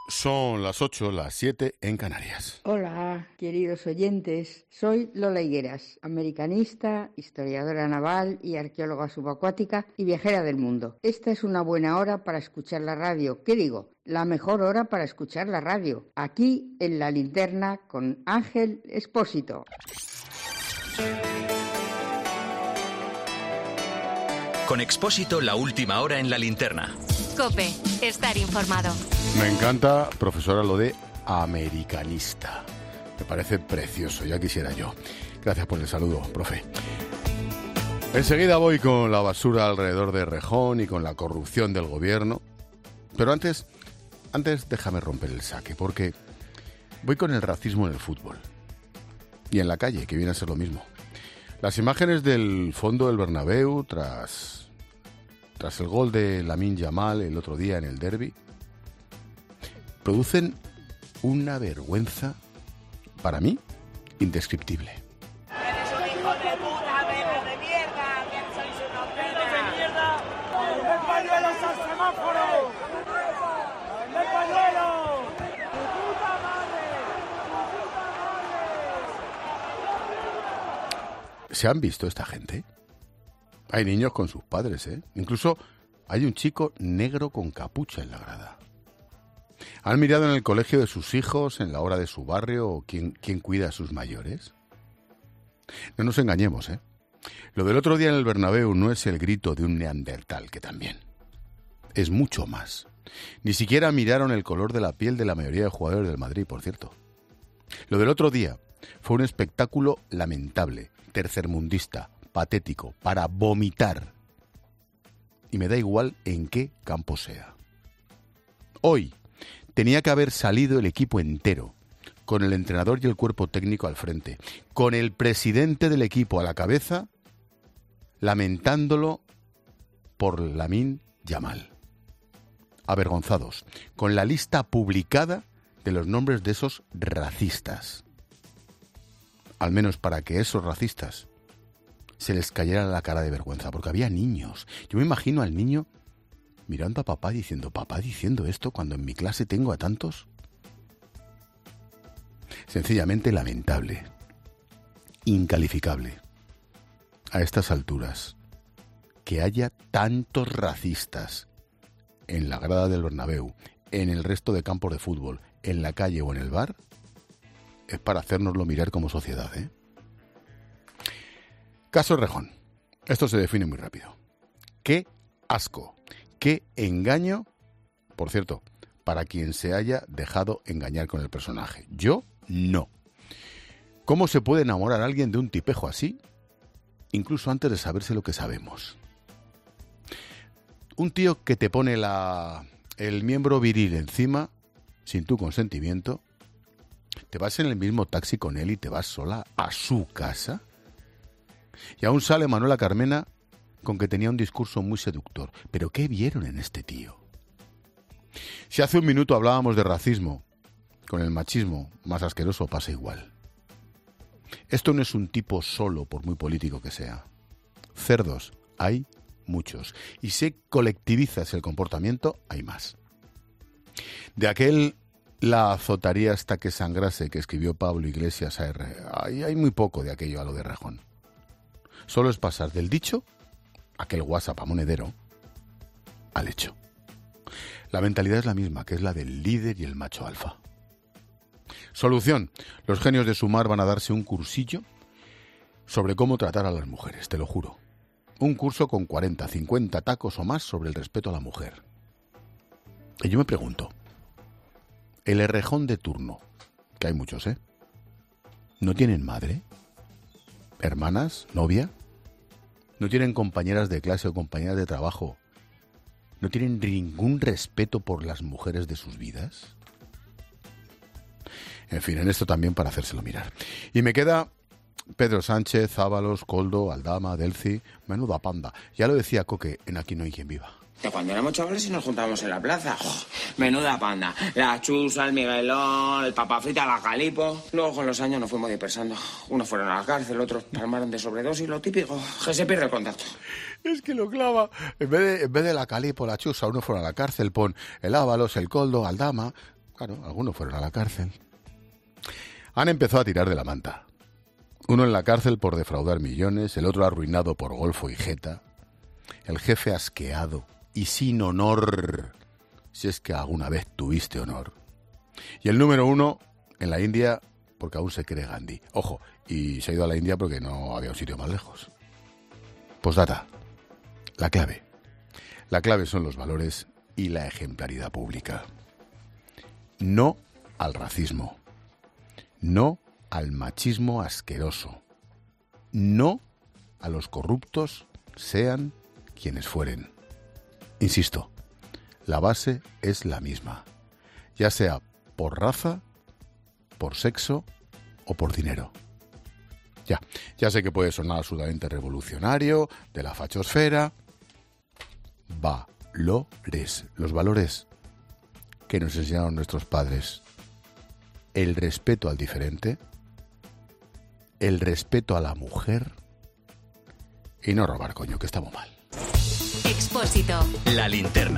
Son las 8, las 7 en Canarias. Hola, queridos oyentes. Soy Lola Higueras, americanista, historiadora naval y arqueóloga subacuática y viajera del mundo. Esta es una buena hora para escuchar la radio. ¿Qué digo? La mejor hora para escuchar la radio. Aquí en La Linterna con Ángel Expósito. Con Expósito, la última hora en La Linterna. COPE, estar informado. Me encanta, profesora, lo de americanista. Me parece precioso, ya quisiera yo. Gracias por el saludo, profe. Enseguida voy con la basura alrededor de Rejón y con la corrupción del gobierno. Pero antes déjame romper el saque, porque voy con el racismo en el fútbol. Y en la calle, que viene a ser lo mismo. Las imágenes del fondo del Bernabéu tras el gol de Lamine Yamal el otro día en el derbi producen una vergüenza, para mí, indescriptible. ¡Eres un hijo de puta, perro de mierda! ¡Que sois unos perros de mierda! ¡El pañuelo al semáforo! ¡El pañuelo! ¡Tu puta madre! ¡Tu puta madre! ¿Se han visto esta gente? Hay niños con sus padres, ¿eh? Incluso hay un chico negro con capucha en la grada. ¿Han mirado en el colegio de sus hijos, en la hora de su barrio, o quién cuida a sus mayores? No nos engañemos, ¿eh? Lo del otro día en el Bernabéu no es el grito de un neandertal, que también. Es mucho más. Ni siquiera miraron el color de la piel de la mayoría de jugadores del Madrid, por cierto. Lo del otro día fue un espectáculo lamentable, tercermundista, patético, para vomitar. Y me da igual en qué campo sea. Hoy tenía que haber salido el equipo entero, con el entrenador y el cuerpo técnico al frente, con el presidente del equipo a la cabeza, lamentándolo por Lamine Yamal. Avergonzados, con la lista publicada de los nombres de esos racistas. Al menos para que esos racistas se les cayera la cara de vergüenza, porque había niños. Yo me imagino al niño mirando a papá diciendo esto cuando en mi clase tengo a tantos. Sencillamente lamentable, incalificable, a estas alturas, que haya tantos racistas en la grada del Bernabéu, en el resto de campos de fútbol, en la calle o en el bar, es para hacérnoslo mirar como sociedad, ¿eh? Caso Rejón. Esto se define muy rápido. ¡Qué asco! ¡Qué engaño! Por cierto, para quien se haya dejado engañar con el personaje. Yo, no. ¿Cómo se puede enamorar a alguien de un tipejo así? Incluso antes de saberse lo que sabemos. Un tío que te pone el miembro viril encima, sin tu consentimiento, te vas en el mismo taxi con él y te vas sola a su casa. Y aún sale Manuela Carmena con que tenía un discurso muy seductor. ¿Pero qué vieron en este tío? Si hace un minuto hablábamos de racismo, con el machismo más asqueroso pasa igual. Esto no es un tipo solo, por muy político que sea. Cerdos hay muchos. Y si colectivizas el comportamiento, hay más. De aquel la azotaría hasta que sangrase que escribió Pablo Iglesias hay muy poco de aquello a lo de Rejón. Solo es pasar del dicho, aquel WhatsApp a monedero, al hecho. La mentalidad es la misma, que es la del líder y el macho alfa. Solución. Los genios de Sumar van a darse un cursillo sobre cómo tratar a las mujeres, te lo juro. Un curso con 40, 50 tacos o más sobre el respeto a la mujer. Y yo me pregunto, el Errejón de turno, que hay muchos, ¿no tienen madre? ¿Hermanas? ¿Novia? ¿No tienen compañeras de clase o compañeras de trabajo? ¿No tienen ningún respeto por las mujeres de sus vidas? En fin, en esto también para hacérselo mirar. Y me queda Pedro Sánchez, Ábalos, Koldo, Aldama, Delci, menuda panda. Ya lo decía Coque en Aquí no hay quien viva. De cuando éramos chavales y nos juntábamos en la plaza. ¡Oh! Menuda panda. La Chusa, el Miguelón, el Papafrita, la Calipo. Luego con los años nos fuimos dispersando. Unos fueron a la cárcel, otros palmaron de sobredosis, lo típico. Que se pierde el contacto. Es que lo clava. En vez de la Calipo, la Chusa, uno fueron a la cárcel, pon el Ábalos, el Koldo, Aldama. Claro, algunos fueron a la cárcel. Han empezado a tirar de la manta. Uno en la cárcel por defraudar millones, el otro arruinado por golfo y jeta, el jefe asqueado y sin honor, si es que alguna vez tuviste honor. Y el número 1 en la India porque aún se cree Gandhi. Ojo, y se ha ido a la India porque no había un sitio más lejos. Postdata. La clave. La clave son los valores y la ejemplaridad pública. No al racismo. No al machismo asqueroso. No a los corruptos, sean quienes fueren. Insisto, la base es la misma, ya sea por raza, por sexo o por dinero. Ya sé que puede sonar absolutamente revolucionario, de la fachosfera. Valores, los valores que nos enseñaron nuestros padres. El respeto al diferente, el respeto a la mujer y no robar, coño, que estamos mal. Expósito. La linterna.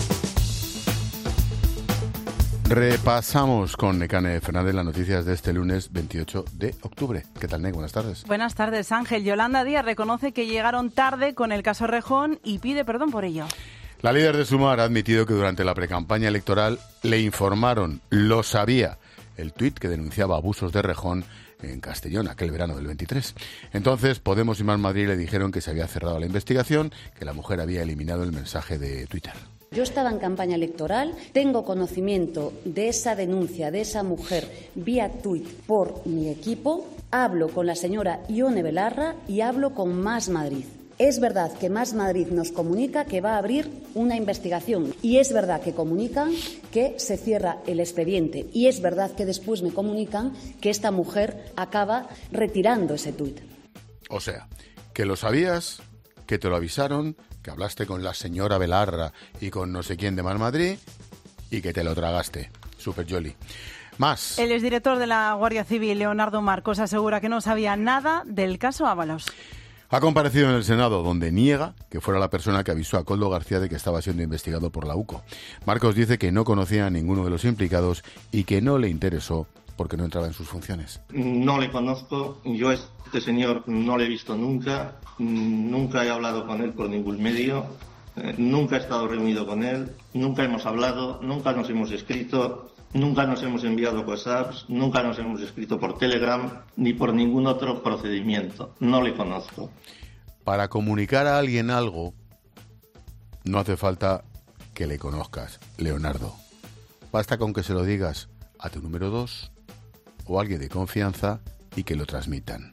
Repasamos con Nekane Fernández las noticias de este lunes 28 de octubre. ¿Qué tal, Nek? Buenas tardes. Buenas tardes, Ángel. Yolanda Díaz reconoce que llegaron tarde con el caso Rejón y pide perdón por ello. La líder de Sumar ha admitido que durante la precampaña electoral le informaron, lo sabía, el tuit que denunciaba abusos de Rejón en Castellón, aquel verano del 23. Entonces, Podemos y Más Madrid le dijeron que se había cerrado la investigación, que la mujer había eliminado el mensaje de Twitter. Yo estaba en campaña electoral, tengo conocimiento de esa denuncia de esa mujer vía tuit por mi equipo, hablo con la señora Ione Belarra y hablo con Más Madrid. Es verdad que Más Madrid nos comunica que va a abrir una investigación y es verdad que comunican que se cierra el expediente y es verdad que después me comunican que esta mujer acaba retirando ese tuit. O sea, que lo sabías, que te lo avisaron, que hablaste con la señora Belarra y con no sé quién de Más Madrid y que te lo tragaste. Super jolly. Más. El exdirector de la Guardia Civil, Leonardo Marcos, asegura que no sabía nada del caso Ábalos. Ha comparecido en el Senado, donde niega que fuera la persona que avisó a Koldo García de que estaba siendo investigado por la UCO. Marcos dice que no conocía a ninguno de los implicados y que no le interesó porque no entraba en sus funciones. No le conozco, yo a este señor no le he visto nunca, nunca he hablado con él por ningún medio, nunca he estado reunido con él, nunca hemos hablado, nunca nos hemos escrito, nunca nos hemos enviado WhatsApps, nunca nos hemos escrito por Telegram ni por ningún otro procedimiento. No le conozco. Para comunicar a alguien algo, no hace falta que le conozcas, Leonardo. Basta con que se lo digas a tu número 2 o a alguien de confianza y que lo transmitan.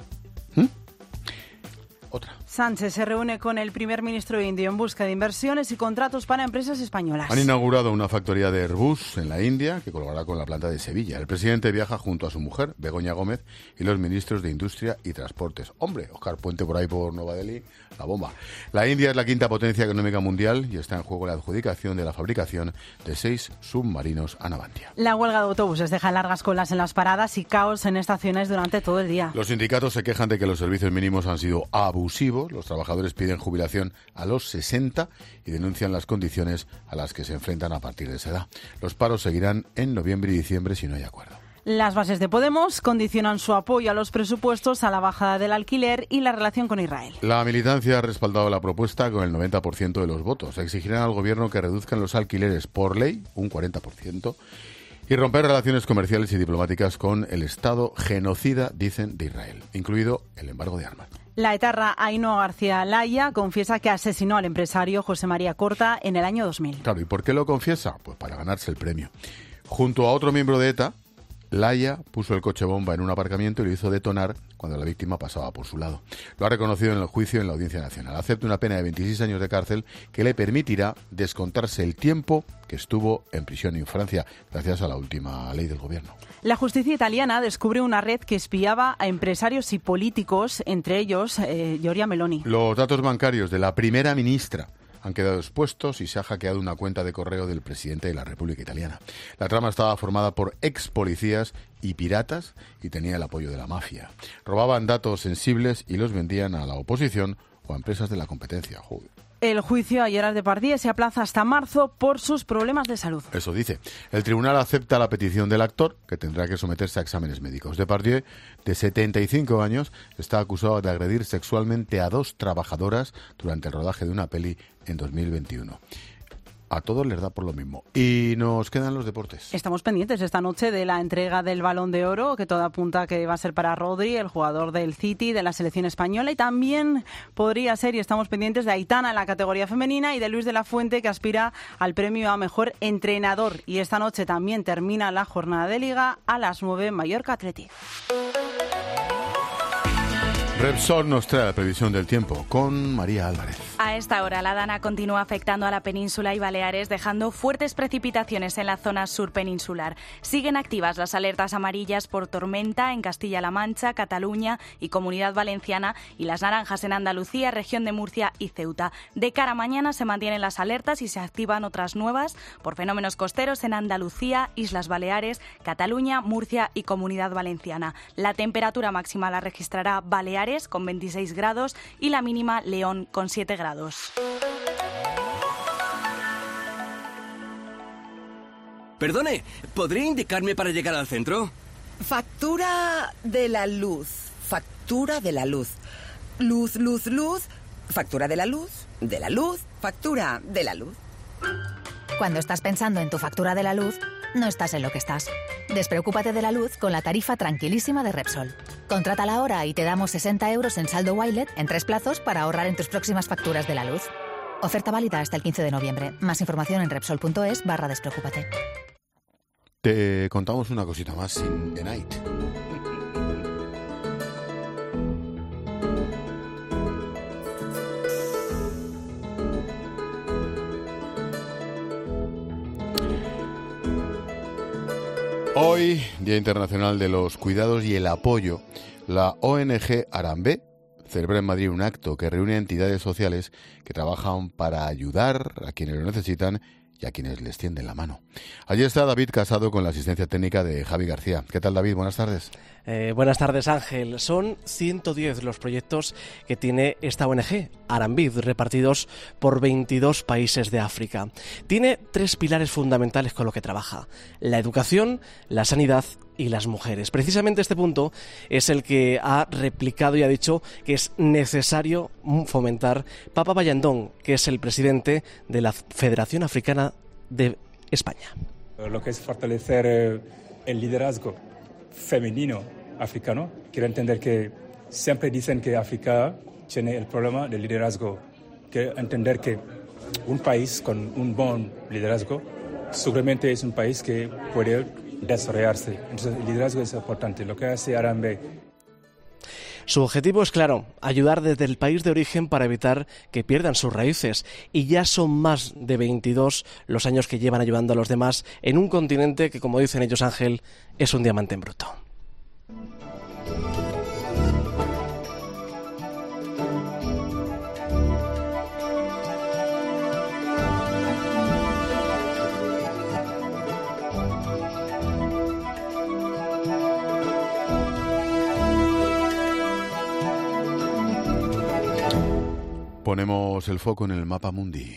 Otra. Sánchez se reúne con el primer ministro indio en busca de inversiones y contratos para empresas españolas. Han inaugurado una factoría de Airbus en la India que colaborará con la planta de Sevilla. El presidente viaja junto a su mujer, Begoña Gómez, y los ministros de Industria y Transportes. Hombre, Óscar Puente por ahí por Nueva Delhi, la bomba. La India es la quinta potencia económica mundial y está en juego la adjudicación de la fabricación de 6 submarinos a Navantia. La huelga de autobuses deja largas colas en las paradas y caos en estaciones durante todo el día. Los sindicatos se quejan de que los servicios mínimos han sido abusivos. Los trabajadores piden jubilación a los 60 y denuncian las condiciones a las que se enfrentan a partir de esa edad. Los paros seguirán en noviembre y diciembre si no hay acuerdo. Las bases de Podemos condicionan su apoyo a los presupuestos a la bajada del alquiler y la relación con Israel. La militancia ha respaldado la propuesta con el 90% de los votos. Exigirán al gobierno que reduzcan los alquileres por ley, un 40%, y romper relaciones comerciales y diplomáticas con el Estado genocida, dicen, de Israel, incluido el embargo de armas. La etarra Ainhoa García Laya confiesa que asesinó al empresario José María Corta en el año 2000. Claro, ¿y por qué lo confiesa? Pues para ganarse el premio. Junto a otro miembro de ETA, Laya puso el coche bomba en un aparcamiento y lo hizo detonar cuando la víctima pasaba por su lado. Lo ha reconocido en el juicio en la Audiencia Nacional. Acepta una pena de 26 años de cárcel que le permitirá descontarse el tiempo que estuvo en prisión en Francia, gracias a la última ley del gobierno. La justicia italiana descubrió una red que espiaba a empresarios y políticos, entre ellos Giorgia Meloni. Los datos bancarios de la primera ministra han quedado expuestos y se ha hackeado una cuenta de correo del presidente de la República Italiana. La trama estaba formada por ex policías y piratas y tenía el apoyo de la mafia. Robaban datos sensibles y los vendían a la oposición o a empresas de la competencia. Joder. El juicio a Gerard Depardieu se aplaza hasta marzo por sus problemas de salud. Eso dice. El tribunal acepta la petición del actor, que tendrá que someterse a exámenes médicos. Depardieu, de 75 años, está acusado de agredir sexualmente a 2 trabajadoras durante el rodaje de una peli en 2021. A todos les da por lo mismo. Y nos quedan los deportes. Estamos pendientes esta noche de la entrega del Balón de Oro, que todo apunta que va a ser para Rodri, el jugador del City, de la selección española, y también podría ser, y estamos pendientes, de Aitana en la categoría femenina y de Luis de la Fuente, que aspira al premio a mejor entrenador. Y esta noche también termina la jornada de Liga a las 9, Mallorca Athletic. Repsol nos trae la previsión del tiempo con María Álvarez. A esta hora la dana continúa afectando a la península y Baleares, dejando fuertes precipitaciones en la zona sur peninsular. Siguen activas las alertas amarillas por tormenta en Castilla-La Mancha, Cataluña y Comunidad Valenciana, y las naranjas en Andalucía, región de Murcia y Ceuta. De cara a mañana se mantienen las alertas y se activan otras nuevas por fenómenos costeros en Andalucía, Islas Baleares, Cataluña, Murcia y Comunidad Valenciana. La temperatura máxima la registrará Baleares con 26 grados y la mínima León con 7 grados. Perdone, ¿podría indicarme para llegar al centro? Factura de la luz. Factura de la luz. Luz, luz, luz. Factura de la luz. De la luz. Factura de la luz. Cuando estás pensando en tu factura de la luz, no estás en lo que estás. Despreocúpate de la luz con la tarifa tranquilísima de Repsol. Contrátala ahora y te damos 60 euros en saldo Wilet en 3 plazos para ahorrar en tus próximas facturas de la luz. Oferta válida hasta el 15 de noviembre. Más información en Repsol.es/despreocúpate. Te contamos una cosita más in the night. Hoy, Día Internacional de los Cuidados y el Apoyo, la ONG Arambe celebra en Madrid un acto que reúne a entidades sociales que trabajan para ayudar a quienes lo necesitan y a quienes les tienden la mano. Allí está David Casado con la asistencia técnica de Javi García. ¿Qué tal, David? Buenas tardes. Buenas tardes, Ángel. Son 110 los proyectos que tiene esta ONG, Arambid, repartidos por 22 países de África. Tiene 3 pilares fundamentales con los que trabaja: la educación, la sanidad y las mujeres. Precisamente este punto es el que ha replicado y ha dicho que es necesario fomentar Papa Bayandón, que es el presidente de la Federación Africana de España. Lo que es fortalecer el liderazgo femenino africano. Quiero entender que siempre dicen que África tiene el problema del liderazgo. Quiero entender que un país con un buen liderazgo seguramente es un país que puede desarrollarse. Entonces el liderazgo es importante. Lo que hace Arambe. Su objetivo es claro: ayudar desde el país de origen para evitar que pierdan sus raíces. Y ya son más de 22 los años que llevan ayudando a los demás en un continente que, como dicen ellos, Ángel, es un diamante en bruto. Ponemos el foco en el mapa mundi.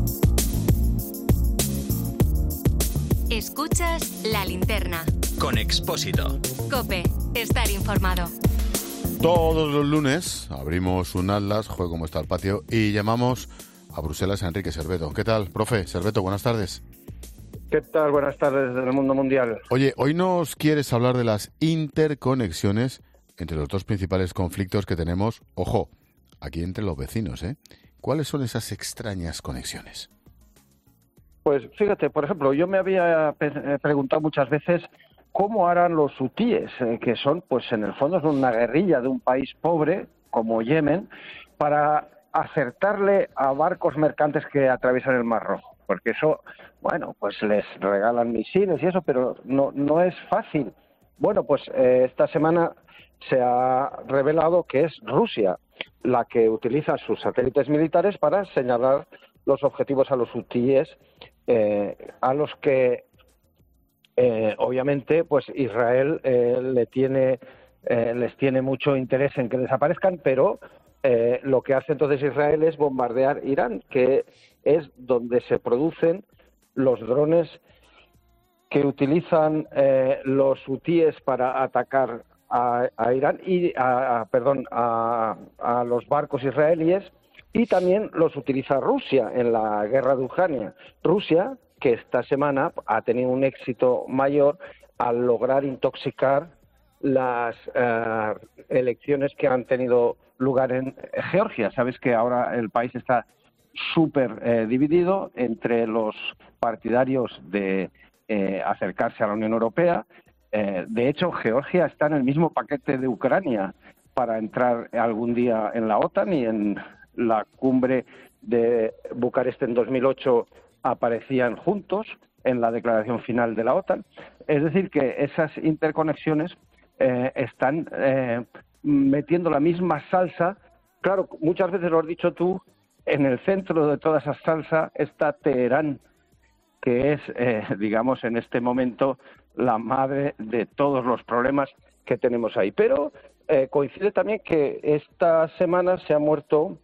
Escuchas La Linterna. Con Expósito. COPE. Estar informado. Todos los lunes abrimos un atlas, juego cómo está el patio, y llamamos a Bruselas a Enrique Serveto. ¿Qué tal, profe? Serveto, buenas tardes. ¿Qué tal? Buenas tardes desde el mundo mundial. Oye, hoy nos quieres hablar de las interconexiones entre los 2 principales conflictos que tenemos, ojo, aquí entre los vecinos, ¿eh? ¿Cuáles son esas extrañas conexiones? Pues fíjate, por ejemplo, yo me había preguntado muchas veces cómo harán los hutíes, que son, pues en el fondo, son una guerrilla de un país pobre como Yemen, para acertarle a barcos mercantes que atraviesan el Mar Rojo. Porque eso, bueno, pues les regalan misiles y eso, pero no es fácil. Bueno, pues esta semana se ha revelado que es Rusia la que utiliza sus satélites militares para señalar los objetivos a los hutíes, a los que obviamente pues Israel les tiene mucho interés en que desaparezcan, pero lo que hace entonces Israel es bombardear Irán, que es donde se producen los drones que utilizan los hutíes para atacar a Irán y a los barcos israelíes, y también los utiliza Rusia en la guerra de Ucrania. Rusia, que esta semana ha tenido un éxito mayor al lograr intoxicar las elecciones que han tenido lugar en Georgia. Sabes que ahora el país está súper dividido entre los partidarios de acercarse a la Unión Europea. De hecho, Georgia está en el mismo paquete de Ucrania para entrar algún día en la OTAN, y en la cumbre de Bucarest en 2008 aparecían juntos en la declaración final de la OTAN. Es decir, que esas interconexiones están metiendo la misma salsa. Claro, muchas veces lo has dicho tú, en el centro de toda esa salsa está Teherán, que es, digamos, en este momento la madre de todos los problemas que tenemos ahí. Pero coincide también que esta semana se ha muerto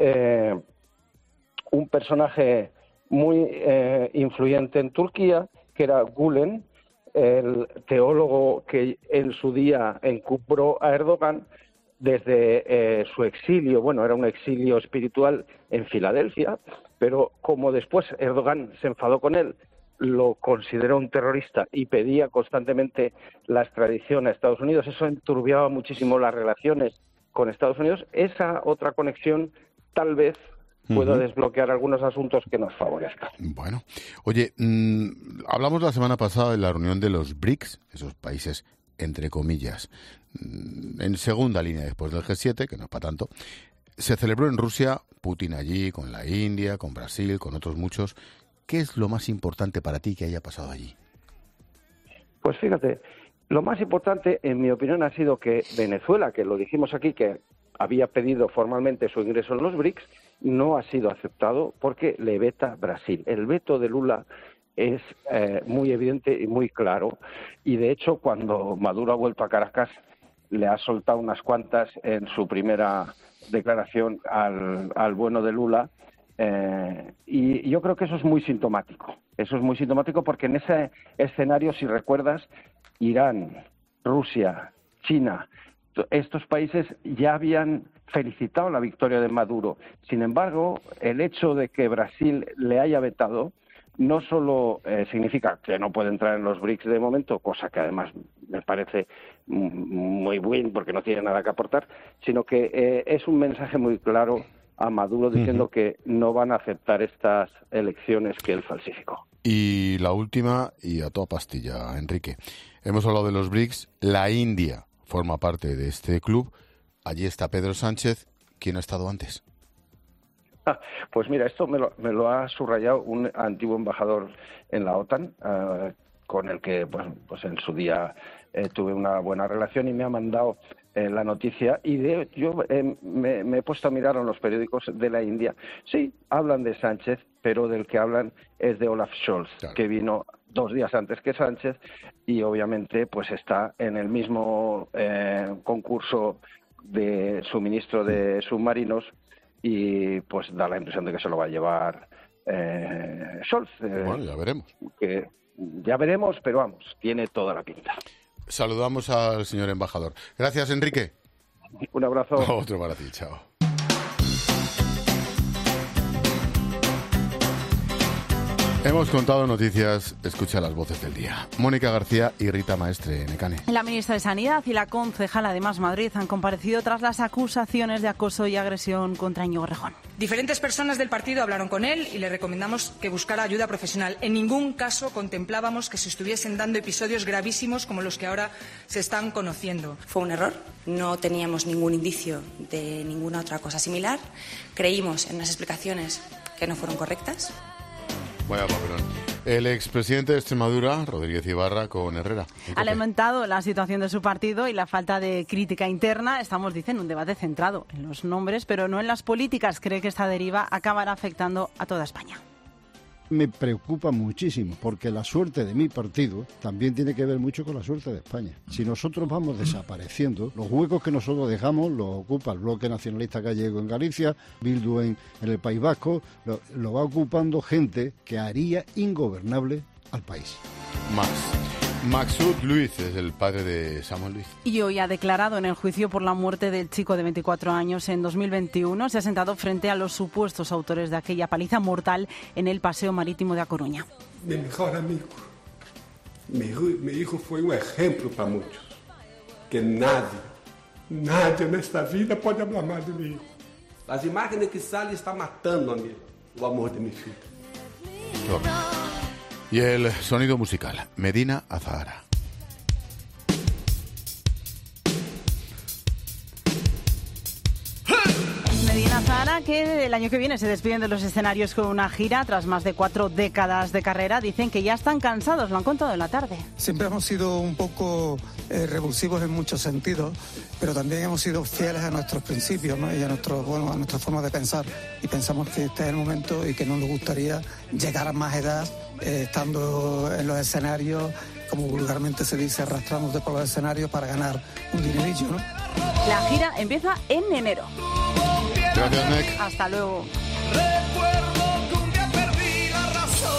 un personaje muy influyente en Turquía, que era Gülen, el teólogo que en su día encumbró a Erdogan desde su exilio. Bueno, era un exilio espiritual en Filadelfia, pero como después Erdogan se enfadó con él, lo consideró un terrorista y pedía constantemente la extradición a Estados Unidos, eso enturbiaba muchísimo las relaciones con Estados Unidos. Esa otra conexión tal vez pueda desbloquear algunos asuntos que nos favorezcan. Bueno, oye, hablamos la semana pasada de la reunión de los BRICS, esos países, entre comillas, en segunda línea después del G7, que no es para tanto. Se celebró en Rusia, Putin allí, con la India, con Brasil, con otros muchos. ¿Qué es lo más importante para ti que haya pasado allí? Pues fíjate, lo más importante, en mi opinión, ha sido que Venezuela, que lo dijimos aquí, que había pedido formalmente su ingreso en los BRICS, no ha sido aceptado porque le veta Brasil. El veto de Lula es muy evidente y muy claro, y de hecho cuando Maduro ha vuelto a Caracas le ha soltado unas cuantas en su primera declaración al bueno de Lula, y yo creo que eso es muy sintomático. Eso es muy sintomático porque en ese escenario, si recuerdas, Irán, Rusia, China, estos países ya habían felicitado la victoria de Maduro. Sin embargo, el hecho de que Brasil le haya vetado no solo significa que no puede entrar en los BRICS de momento, cosa que además me parece muy bien porque no tiene nada que aportar, sino que es un mensaje muy claro a Maduro diciendo que no van a aceptar estas elecciones que él falsificó. Y la última, y a toda pastilla, Enrique. Hemos hablado de los BRICS, la India forma parte de este club. Allí está Pedro Sánchez. ¿Quién ha estado antes? Pues mira, esto me lo ha subrayado un antiguo embajador en la OTAN, con el que pues en su día tuve una buena relación, y me ha mandado la noticia, y yo me he puesto a mirar en los periódicos de la India. Sí, hablan de Sánchez, pero del que hablan es de Olaf Scholz, claro, que vino 2 días antes que Sánchez, y obviamente pues está en el mismo concurso de suministro de submarinos, y pues da la impresión de que se lo va a llevar Scholz. Bueno, ya veremos. Que ya veremos, pero vamos, tiene toda la pinta. Saludamos al señor embajador. Gracias, Enrique. Un abrazo. Otro para ti, chao. Hemos contado noticias, escucha las voces del día. Mónica García y Rita Maestre, Necane. La ministra de Sanidad y la concejala de Más Madrid han comparecido tras las acusaciones de acoso y agresión contra Íñigo Errejón. Diferentes personas del partido hablaron con él y le recomendamos que buscara ayuda profesional. En ningún caso contemplábamos que se estuviesen dando episodios gravísimos como los que ahora se están conociendo. Fue un error, no teníamos ningún indicio de ninguna otra cosa similar. Creímos en unas explicaciones que no fueron correctas. Vaya papelón. El expresidente de Extremadura, Rodríguez Ibarra, con Herrera. Ha lamentado la situación de su partido y la falta de crítica interna. Estamos, dicen, un debate centrado en los nombres, pero no en las políticas. Cree que esta deriva acabará afectando a toda España. me preocupa muchísimo, porque la suerte de mi partido también tiene que ver mucho con la suerte de España. Si nosotros vamos desapareciendo, los huecos que nosotros dejamos los ocupa el Bloque Nacionalista Gallego en Galicia, Bildu en el País Vasco, lo va ocupando gente que haría ingobernable al país. Maksud Luiz es el padre de Samuel Luiz. Y hoy ha declarado en el juicio por la muerte del chico de 24 años en 2021. Se ha sentado frente a los supuestos autores de aquella paliza mortal en el Paseo Marítimo de A Coruña. Mi mejor amigo. Mi hijo fue un ejemplo para muchos. Que nadie en esta vida puede hablar mal de mi hijo. Las imágenes que salen están matando a mí, el amor de mi hijo. Y el sonido musical, Medina Azahara. Medina Azahara, que el año que viene se despiden de los escenarios con una gira tras más de 4 décadas de carrera. Dicen que ya están cansados, lo han contado en la tarde. Siempre hemos sido un poco revulsivos en muchos sentidos, pero también hemos sido fieles a nuestros principios, ¿no? Y a nuestra forma de pensar. Y pensamos que este es el momento y que no nos gustaría llegar a más edad estando en los escenarios, como vulgarmente se dice, arrastrándote por los escenarios para ganar un dinerillo, ¿no? La gira empieza en enero. Gracias, Nick. Hasta luego. Recuerdo que un día perdí la razón.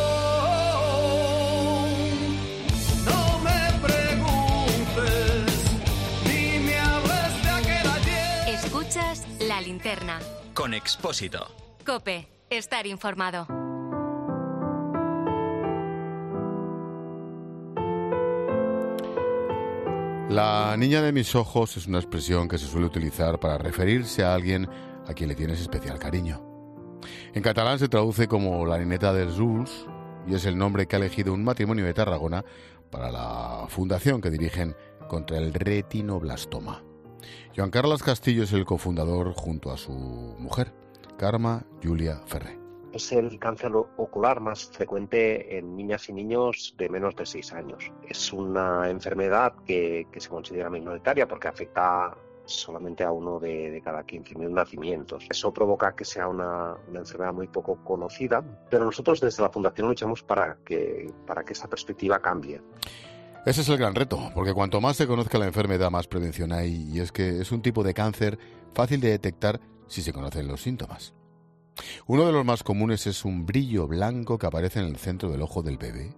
No me preguntes ni me hables de aquel ayer. Escuchas La Linterna. Con Expósito. COPE. Estar informado. La niña de mis ojos es una expresión que se suele utilizar para referirse a alguien a quien le tienes especial cariño. En catalán se traduce como la nineta dels ulls y es el nombre que ha elegido un matrimonio de Tarragona para la fundación que dirigen contra el retinoblastoma. Joan Carles Castillo es el cofundador junto a su mujer, Carme Júlia Ferrer. Es el cáncer ocular más frecuente en niñas y niños de menos de 6 años. Es una enfermedad que se considera minoritaria porque afecta solamente a uno de cada 15.000 nacimientos. Eso provoca que sea una enfermedad muy poco conocida, pero nosotros desde la Fundación luchamos para que esa perspectiva cambie. Ese es el gran reto, porque cuanto más se conozca la enfermedad, más prevención hay, y es que es un tipo de cáncer fácil de detectar si se conocen los síntomas. Uno de los más comunes es un brillo blanco que aparece en el centro del ojo del bebé.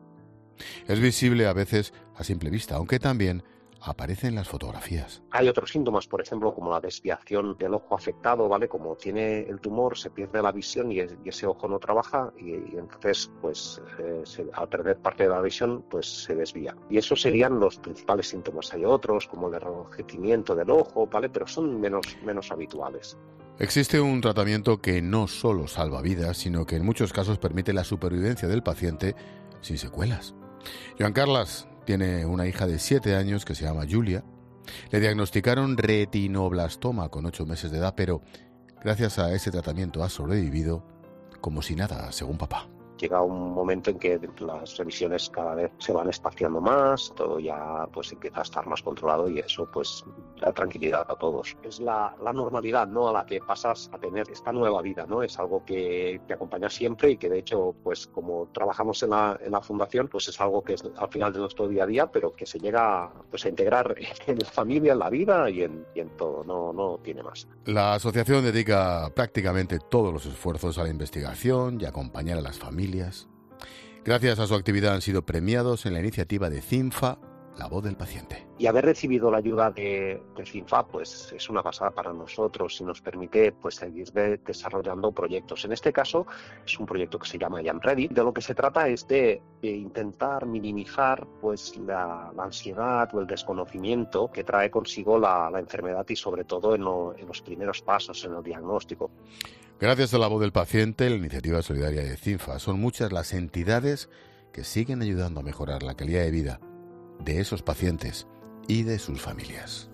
Es visible a veces a simple vista, aunque también aparece en las fotografías. Hay otros síntomas, por ejemplo, como la desviación del ojo afectado, ¿vale? Como tiene el tumor, se pierde la visión y ese ojo no trabaja y entonces, pues, al perder parte de la visión, pues se desvía. Y esos serían los principales síntomas. Hay otros, como el enrojecimiento del ojo, ¿vale? Pero son menos habituales. Existe un tratamiento que no solo salva vidas, sino que en muchos casos permite la supervivencia del paciente sin secuelas. Joan Carles tiene una hija de 7 años que se llama Júlia. Le diagnosticaron retinoblastoma con 8 meses de edad, pero gracias a ese tratamiento ha sobrevivido como si nada, según papá. Llega un momento en que las revisiones cada vez se van espaciando más, todo ya pues empieza a estar más controlado y eso pues da tranquilidad a todos. Es la normalidad, ¿no?, a la que pasas a tener esta nueva vida, ¿no? Es algo que te acompaña siempre y que de hecho pues como trabajamos en la fundación pues es algo que es al final de nuestro día a día, pero que se llega pues a integrar en la familia, en la vida y en todo, no tiene más. La asociación dedica prácticamente todos los esfuerzos a la investigación y a acompañar a las familias. Gracias a su actividad han sido premiados en la iniciativa de CINFA, La Voz del Paciente. Y haber recibido la ayuda de CINFA pues es una pasada para nosotros y nos permite pues seguir desarrollando proyectos. En este caso es un proyecto que se llama I Am Ready. De lo que se trata es de intentar minimizar pues la ansiedad o el desconocimiento que trae consigo la enfermedad y sobre todo en los primeros pasos, en el diagnóstico. Gracias a La Voz del Paciente, la iniciativa solidaria de CINFA, son muchas las entidades que siguen ayudando a mejorar la calidad de vida de esos pacientes y de sus familias.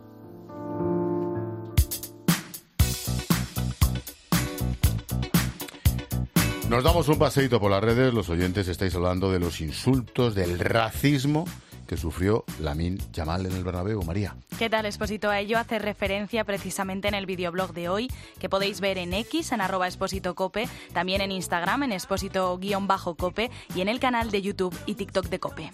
Nos damos un paseíto por las redes. Los oyentes estáis hablando de los insultos, del racismo que sufrió Lamine Yamal en el Bernabéu. María. ¿Qué tal, Expósito? A ello hace referencia precisamente en el videoblog de hoy, que podéis ver en X, en @expósitocope, también en Instagram, en expósito_cope, y en el canal de YouTube y TikTok de COPE.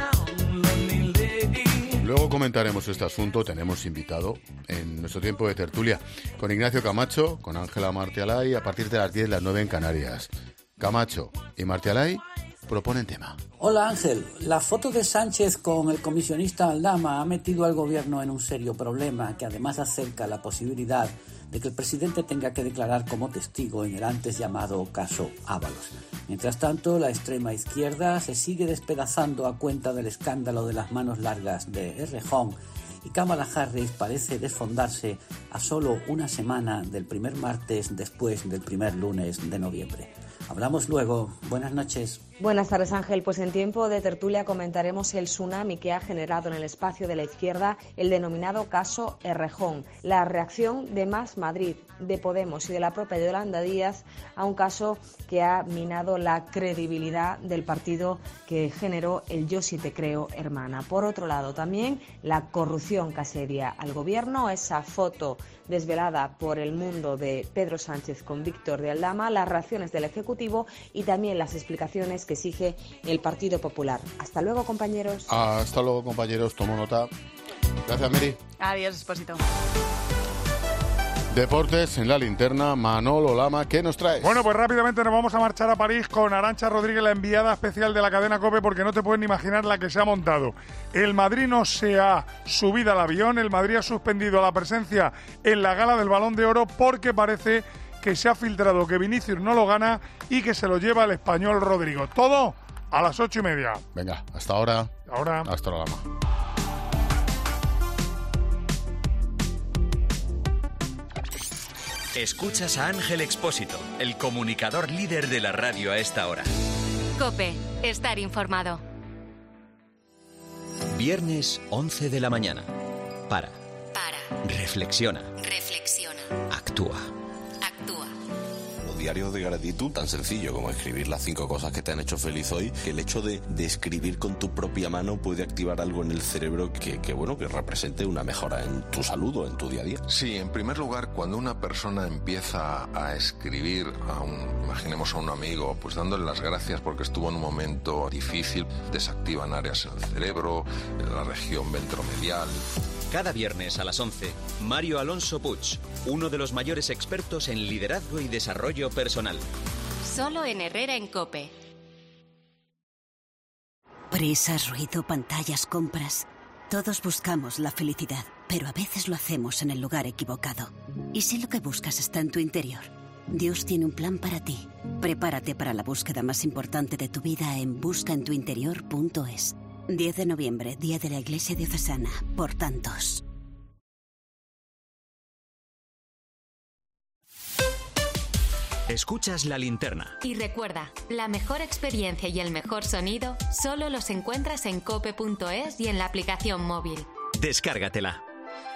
Luego comentaremos este asunto. Tenemos invitado en nuestro tiempo de tertulia con Ignacio Camacho, con Ángela Martialay, a partir de las 10, las 9 en Canarias. Camacho y Martialay proponen tema. Hola Ángel, la foto de Sánchez con el comisionista Aldama ha metido al gobierno en un serio problema que además acerca la posibilidad de que el presidente tenga que declarar como testigo en el antes llamado caso Ábalos. Mientras tanto, la extrema izquierda se sigue despedazando a cuenta del escándalo de las manos largas de Errejón y Kamala Harris parece desfondarse a solo una semana del primer martes después del primer lunes de noviembre. Hablamos luego. Buenas noches. Buenas tardes, Ángel. Pues en tiempo de tertulia comentaremos el tsunami que ha generado en el espacio de la izquierda el denominado caso Errejón, la reacción de Más Madrid, de Podemos y de la propia Yolanda Díaz a un caso que ha minado la credibilidad del partido que generó el Yo sí te creo, hermana. Por otro lado, también la corrupción que asedia al gobierno, esa foto desvelada por El Mundo de Pedro Sánchez con Víctor de Aldama, las reacciones del Ejecutivo y también las explicaciones que exige el Partido Popular. Hasta luego, compañeros. Hasta luego, compañeros. Tomo nota. Gracias, Mary. Adiós, Expósito. Deportes en la linterna. Manolo Lama, ¿qué nos traes? Bueno, pues rápidamente nos vamos a marchar a París con Arantxa Rodríguez, la enviada especial de la cadena COPE, porque no te pueden imaginar la que se ha montado. El Madrid no se ha subido al avión, el Madrid ha suspendido la presencia en la gala del Balón de Oro porque parece que se ha filtrado que Vinicius no lo gana y que se lo lleva el español Rodrigo. Todo a las 8:30. Venga, hasta ahora. Hasta ahora, Lama. Escuchas a Ángel Expósito, el comunicador líder de la radio a esta hora. COPE, estar informado. Viernes 11 de la mañana. Para. Reflexiona. Actúa. Un diario de gratitud tan sencillo como escribir las 5 cosas que te han hecho feliz hoy, que el hecho de escribir con tu propia mano puede activar algo en el cerebro que represente una mejora en tu salud o en tu día a día. Sí, en primer lugar, cuando una persona empieza a escribir imaginemos a un amigo, pues dándole las gracias porque estuvo en un momento difícil, desactivan áreas en el cerebro, en la región ventromedial. Cada viernes a las 11, Mario Alonso Puig, uno de los mayores expertos en liderazgo y desarrollo personal. Solo en Herrera en COPE. Prisas, ruido, pantallas, compras. Todos buscamos la felicidad, pero a veces lo hacemos en el lugar equivocado. ¿Y si lo que buscas está en tu interior? Dios tiene un plan para ti. Prepárate para la búsqueda más importante de tu vida en buscaentuinterior.es. 10 de noviembre, Día de la Iglesia Diocesana, por tantos. Escuchas La Linterna. Y recuerda, la mejor experiencia y el mejor sonido solo los encuentras en cope.es y en la aplicación móvil. Descárgatela.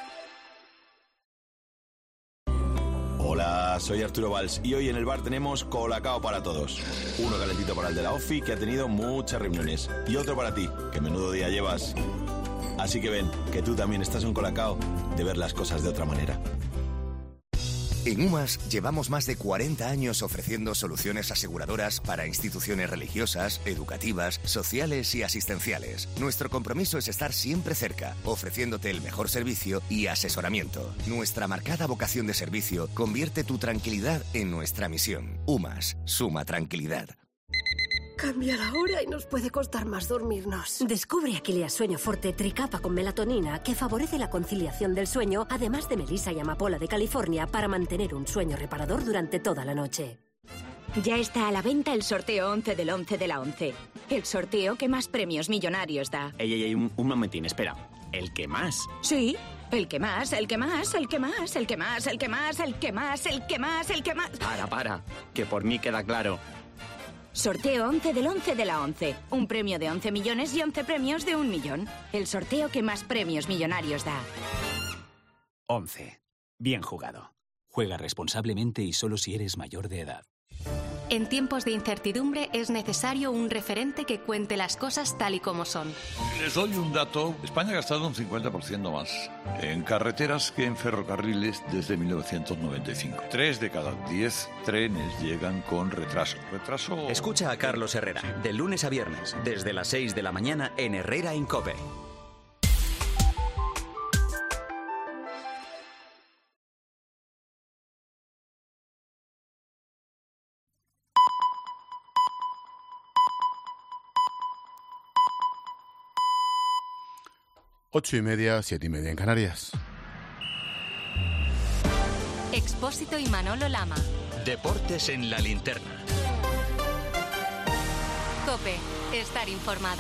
Hola, soy Arturo Valls y hoy en el bar tenemos colacao para todos. Uno calentito para el de la OFI, que ha tenido muchas reuniones, y otro para ti, que menudo día llevas. Así que ven, que tú también estás un colacao de ver las cosas de otra manera. En UMAS llevamos más de 40 años ofreciendo soluciones aseguradoras para instituciones religiosas, educativas, sociales y asistenciales. Nuestro compromiso es estar siempre cerca, ofreciéndote el mejor servicio y asesoramiento. Nuestra marcada vocación de servicio convierte tu tranquilidad en nuestra misión. UMAS, suma tranquilidad. Cambia la hora y nos puede costar más dormirnos. Descubre Aquilea Sueño Forte Tricapa con melatonina, que favorece la conciliación del sueño, además de melisa y amapola de California, para mantener un sueño reparador durante toda la noche. Ya está a la venta el sorteo 11 del 11 de la 11. El sorteo que más premios millonarios da. Ey, un momentín, espera. ¿El que más? Sí. El que más, el que más, el que más, el que más, el que más, el que más, el que más, el que más. Para, que por mí queda claro. Sorteo 11 del 11 de la 11. Un premio de 11 millones y 11 premios de 1 millón. El sorteo que más premios millonarios da. 11. Bien jugado. Juega responsablemente y solo si eres mayor de edad. En tiempos de incertidumbre es necesario un referente que cuente las cosas tal y como son. Les doy un dato. España ha gastado un 50% más en carreteras que en ferrocarriles desde 1995. 3 de cada 10 trenes llegan con retraso. Escucha a Carlos Herrera, de lunes a viernes, desde las 6 de la mañana en Herrera en COPE. Ocho y media, 7:30 en Canarias. Expósito y Manolo Lama. Deportes en la linterna. COPE, estar informado.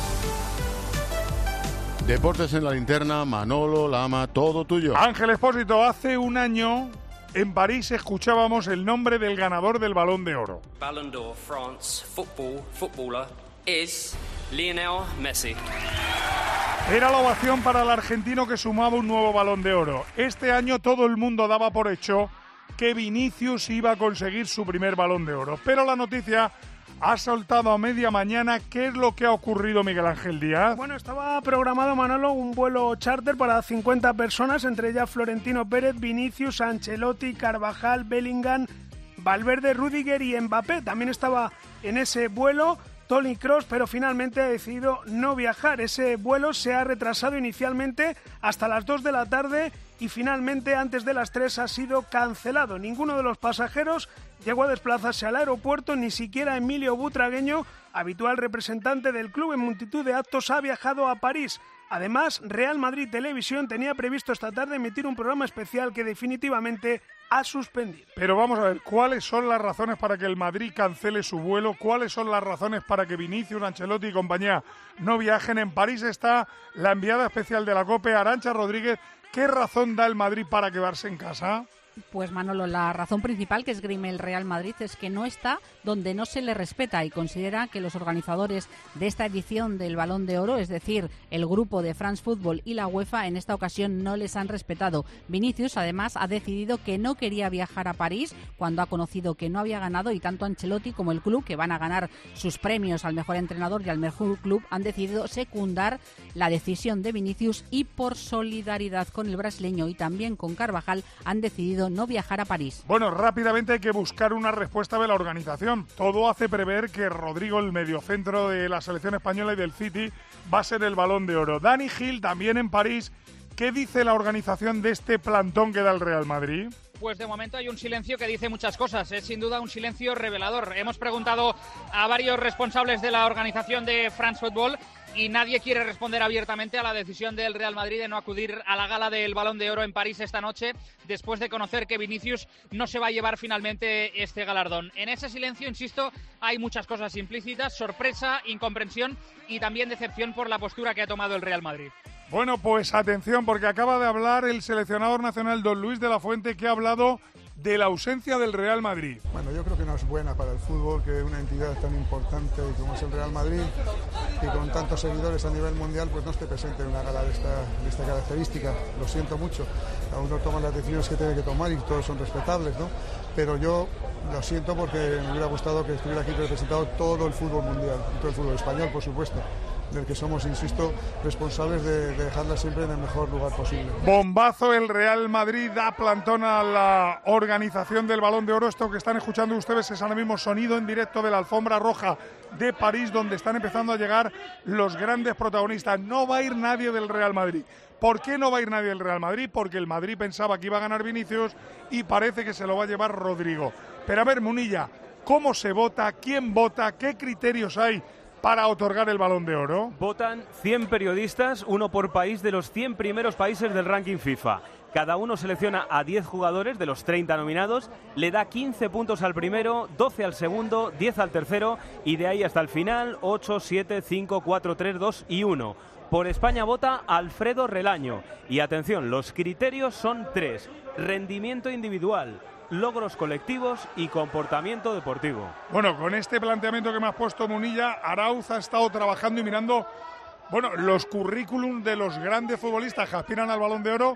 Deportes en la linterna, Manolo Lama, todo tuyo. Ángel Expósito, hace un año en París escuchábamos el nombre del ganador del Balón de Oro. Ballon d'Or France footballer is Lionel Messi. Era la ovación para el argentino que sumaba un nuevo Balón de Oro. Este año todo el mundo daba por hecho que Vinicius iba a conseguir su primer Balón de Oro. Pero la noticia ha saltado a media mañana. ¿Qué es lo que ha ocurrido, Miguel Ángel Díaz? Bueno, estaba programado, Manolo, un vuelo charter para 50 personas, entre ellas Florentino Pérez, Vinicius, Ancelotti, Carvajal, Bellingham, Valverde, Rüdiger y Mbappé. También estaba en ese vuelo Toni Kroos, pero finalmente ha decidido no viajar. Ese vuelo se ha retrasado inicialmente hasta las 2 de la tarde y finalmente antes de las 3 ha sido cancelado. Ninguno de los pasajeros llegó a desplazarse al aeropuerto, ni siquiera Emilio Butragueño, habitual representante del club en multitud de actos, ha viajado a París. Además, Real Madrid Televisión tenía previsto esta tarde emitir un programa especial que definitivamente ha suspendido. Pero vamos a ver, ¿cuáles son las razones para que el Madrid cancele su vuelo? ¿Cuáles son las razones para que Vinicius, Ancelotti y compañía no viajen? En París está la enviada especial de la COPE, Arantxa Rodríguez. ¿Qué razón da el Madrid para quedarse en casa? Pues Manolo, la razón principal que esgrime el Real Madrid es que no está donde no se le respeta y considera que los organizadores de esta edición del Balón de Oro, es decir, el grupo de France Football y la UEFA, en esta ocasión no les han respetado. Vinicius, además, ha decidido que no quería viajar a París cuando ha conocido que no había ganado, y tanto Ancelotti como el club, que van a ganar sus premios al mejor entrenador y al mejor club, han decidido secundar la decisión de Vinicius y por solidaridad con el brasileño y también con Carvajal han decidido no viajar a París. Bueno, rápidamente hay que buscar una respuesta de la organización. Todo hace prever que Rodrigo, el mediocentro de la selección española y del City, va a ser el Balón de Oro. Dani Gil, también en París. ¿Qué dice la organización de este plantón que da el Real Madrid? Pues de momento hay un silencio que dice muchas cosas. Es sin duda un silencio revelador. Hemos preguntado a varios responsables de la organización de France Football y nadie quiere responder abiertamente a la decisión del Real Madrid de no acudir a la gala del Balón de Oro en París esta noche, después de conocer que Vinicius no se va a llevar finalmente este galardón. En ese silencio, insisto, hay muchas cosas implícitas: sorpresa, incomprensión y también decepción por la postura que ha tomado el Real Madrid. Bueno, pues atención, porque acaba de hablar el seleccionador nacional don Luis de la Fuente, que ha hablado de la ausencia del Real Madrid. Bueno, yo creo que no es buena para el fútbol que una entidad tan importante como es el Real Madrid y con tantos seguidores a nivel mundial pues no esté presente en una gala de esta característica. Lo siento mucho, cada uno toma las decisiones que tiene que tomar y todos son respetables, ¿no? Pero yo lo siento porque me hubiera gustado que estuviera aquí representado todo el fútbol mundial, todo el fútbol español, por supuesto, del que somos, insisto, responsables de dejarla siempre en el mejor lugar posible. Bombazo, el Real Madrid da plantón a la organización del Balón de Oro. Esto que están escuchando ustedes es ahora mismo sonido en directo de la alfombra roja de París, donde están empezando a llegar los grandes protagonistas. No va a ir nadie del Real Madrid. ¿Por qué no va a ir nadie del Real Madrid? Porque el Madrid pensaba que iba a ganar Vinicius y parece que se lo va a llevar Rodrigo. Pero a ver, Munilla, ¿cómo se vota? ¿Quién vota? ¿Qué criterios hay para otorgar el Balón de Oro? Votan 100 periodistas, uno por país, de los 100 primeros países del ranking FIFA. Cada uno selecciona a 10 jugadores de los 30 nominados, le da 15 puntos al primero, 12 al segundo, 10 al tercero y de ahí hasta el final 8, 7, 5, 4, 3, 2 y 1. Por España vota Alfredo Relaño. Y atención, los criterios son 3. Rendimiento individual, logros colectivos y comportamiento deportivo. Bueno, con este planteamiento que me has puesto, Munilla, Arauz ha estado trabajando y mirando, bueno, los currículum de los grandes futbolistas que aspiran al Balón de Oro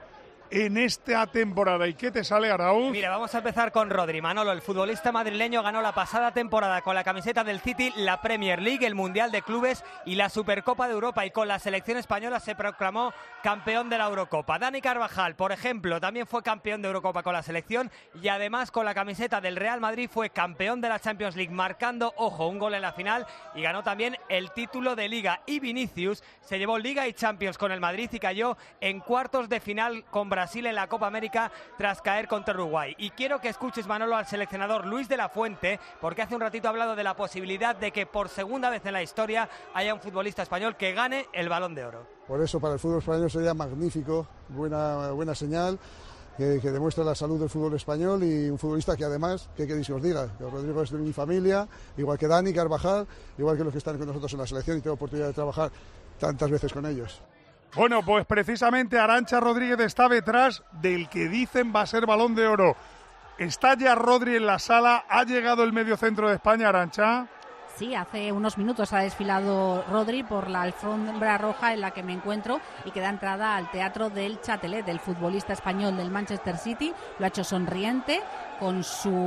en esta temporada. ¿Y qué te sale, Arauz? Mira, vamos a empezar con Rodri. Manolo, el futbolista madrileño, ganó la pasada temporada con la camiseta del City la Premier League, el Mundial de Clubes y la Supercopa de Europa, y con la selección española se proclamó campeón de la Eurocopa. Dani Carvajal, por ejemplo, también fue campeón de Eurocopa con la selección y además con la camiseta del Real Madrid fue campeón de la Champions League, marcando, ojo, un gol en la final, y ganó también el título de Liga. Y Vinicius se llevó Liga y Champions con el Madrid y cayó en cuartos de final con Brasil en la Copa América tras caer contra Uruguay. Y quiero que escuches, Manolo, al seleccionador Luis de la Fuente, porque hace un ratito ha hablado de la posibilidad de que por segunda vez en la historia haya un futbolista español que gane el Balón de Oro. Por eso para el fútbol español sería magnífico, buena señal, que demuestra la salud del fútbol español, y un futbolista que además, ¿qué queréis que os diga? Que Rodrigo es de mi familia, igual que Dani Carvajal, igual que los que están con nosotros en la selección, y tengo oportunidad de trabajar tantas veces con ellos. Bueno, pues precisamente Arantxa Rodríguez está detrás del que dicen va a ser Balón de Oro. Está ya Rodri en la sala, ha llegado el mediocentro de España, Arantxa. Sí, hace unos minutos ha desfilado Rodri por la alfombra roja en la que me encuentro y que da entrada al Teatro del Châtelet, del futbolista español del Manchester City. Lo ha hecho sonriente, con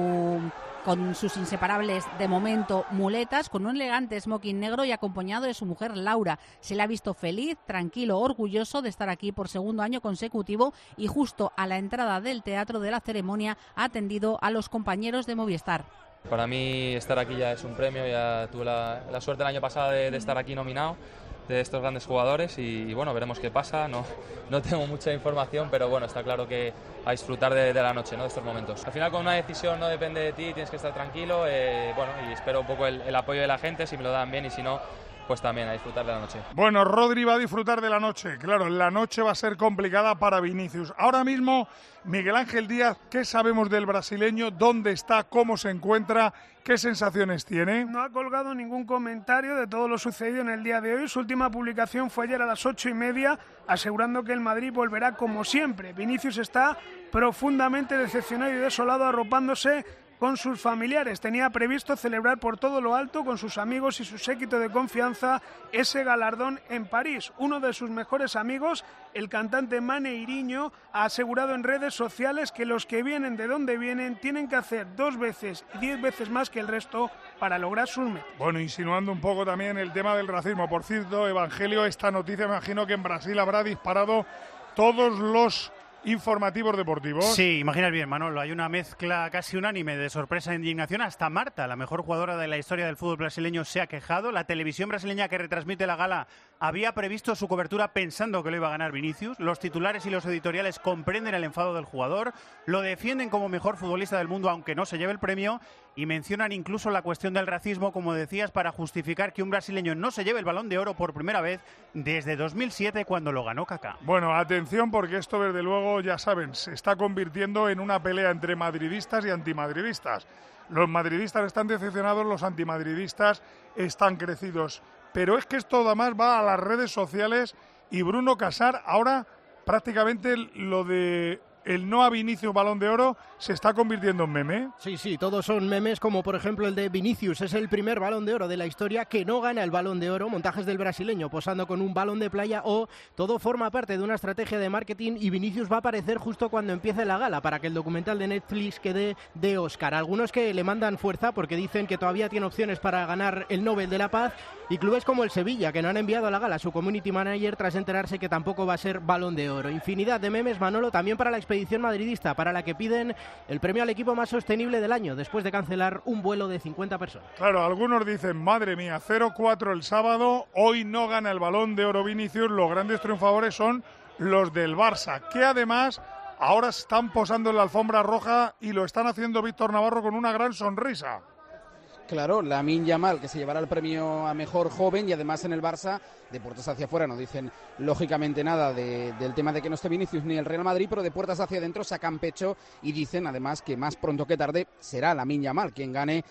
sus inseparables, de momento, muletas, con un elegante smoking negro y acompañado de su mujer Laura. Se le ha visto feliz, tranquilo, orgulloso de estar aquí por segundo año consecutivo, y justo a la entrada del teatro de la ceremonia ha atendido a los compañeros de Movistar. Para mí estar aquí ya es un premio, ya tuve la suerte el año pasado de estar aquí nominado, de estos grandes jugadores, y bueno, veremos qué pasa. No tengo mucha información, pero bueno, está claro que a disfrutar de la noche, ¿no?, de estos momentos. Al final, con una decisión no depende de ti, tienes que estar tranquilo, bueno, y espero un poco el apoyo de la gente, si me lo dan bien, y si no, pues también a disfrutar de la noche. Bueno, Rodri va a disfrutar de la noche. Claro, la noche va a ser complicada para Vinicius. Ahora mismo, Miguel Ángel Díaz, ¿qué sabemos del brasileño? ¿Dónde está? ¿Cómo se encuentra? ¿Qué sensaciones tiene? No ha colgado ningún comentario de todo lo sucedido en el día de hoy. Su última publicación fue ayer a las 8:30, asegurando que el Madrid volverá como siempre. Vinicius está profundamente decepcionado y desolado, arropándose con sus familiares. Tenía previsto celebrar por todo lo alto con sus amigos y su séquito de confianza ese galardón en París. Uno de sus mejores amigos, el cantante Maneiriño, ha asegurado en redes sociales que los que vienen de donde vienen tienen que hacer 2 veces y 10 veces más que el resto para lograr sus metas. Bueno, insinuando un poco también el tema del racismo. Por cierto, Evangelio, esta noticia, me imagino que en Brasil habrá disparado todos los informativos deportivos. Sí, imaginas bien, Manolo, hay una mezcla casi unánime de sorpresa e indignación. Hasta Marta, la mejor jugadora de la historia del fútbol brasileño, se ha quejado. La televisión brasileña que retransmite la gala había previsto su cobertura pensando que lo iba a ganar Vinicius. Los titulares y los editoriales comprenden el enfado del jugador, lo defienden como mejor futbolista del mundo aunque no se lleve el premio, y mencionan incluso la cuestión del racismo, como decías, para justificar que un brasileño no se lleve el Balón de Oro por primera vez desde 2007, cuando lo ganó Kaká. Bueno, atención, porque esto, desde luego, ya saben, se está convirtiendo en una pelea entre madridistas y antimadridistas. Los madridistas están decepcionados, los antimadridistas están crecidos. Pero es que esto además va a las redes sociales, y Bruno Casar, ahora prácticamente lo de el no a Vinicius Balón de Oro se está convirtiendo en meme. Sí, todos son memes, como por ejemplo el de Vinicius. Es el primer Balón de Oro de la historia que no gana el Balón de Oro. Montajes del brasileño posando con un balón de playa, o todo forma parte de una estrategia de marketing y Vinicius va a aparecer justo cuando empiece la gala para que el documental de Netflix quede de Oscar. Algunos que le mandan fuerza porque dicen que todavía tiene opciones para ganar el Nobel de la Paz, y clubes como el Sevilla, que no han enviado a la gala a su community manager tras enterarse que tampoco va a ser Balón de Oro. Infinidad de memes, Manolo, también para la expedición madridista, para la que piden el premio al equipo más sostenible del año, después de cancelar un vuelo de 50 personas. Claro, algunos dicen, madre mía, 0-4 el sábado, hoy no gana el Balón de Oro Vinicius. Los grandes triunfadores son los del Barça, que además ahora están posando en la alfombra roja y lo están haciendo Víctor Navarro con una gran sonrisa. Claro, Lamine Yamal, que se llevará el premio a mejor joven, y además en el Barça, de puertas hacia afuera, no dicen lógicamente nada del tema de que no esté Vinicius ni el Real Madrid, pero de puertas hacia adentro sacan pecho y dicen además que más pronto que tarde será Lamine Yamal quien gane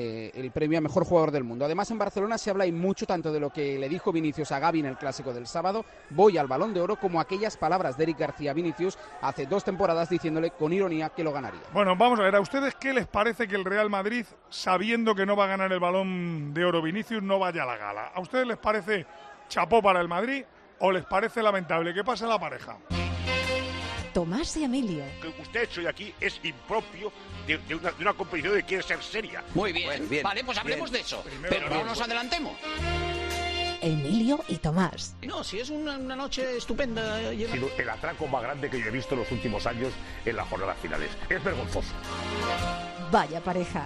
el premio a mejor jugador del mundo. Además en Barcelona se habla y mucho tanto de lo que le dijo Vinicius a Gavi en el clásico del sábado, voy al Balón de Oro, como aquellas palabras de Eric García a Vinicius hace 2 temporadas diciéndole con ironía que lo ganaría. Bueno, vamos a ver, ¿a ustedes qué les parece que el Real Madrid, sabiendo que no va a ganar el Balón de Oro Vinicius, no vaya a la gala? ¿A ustedes les parece chapó para el Madrid o les parece lamentable? ¿Qué pasa en la pareja? Tomás y Emilio. Lo que usted ha hecho hoy aquí es impropio de una competición que quiere ser seria. Muy bien, vale, pues hablemos de eso. Pero no nos adelantemos. Emilio y Tomás. No, si es una noche estupenda. Ha sido el atraco más grande que yo he visto en los últimos años en las jornadas finales. Es vergonzoso. Vaya pareja.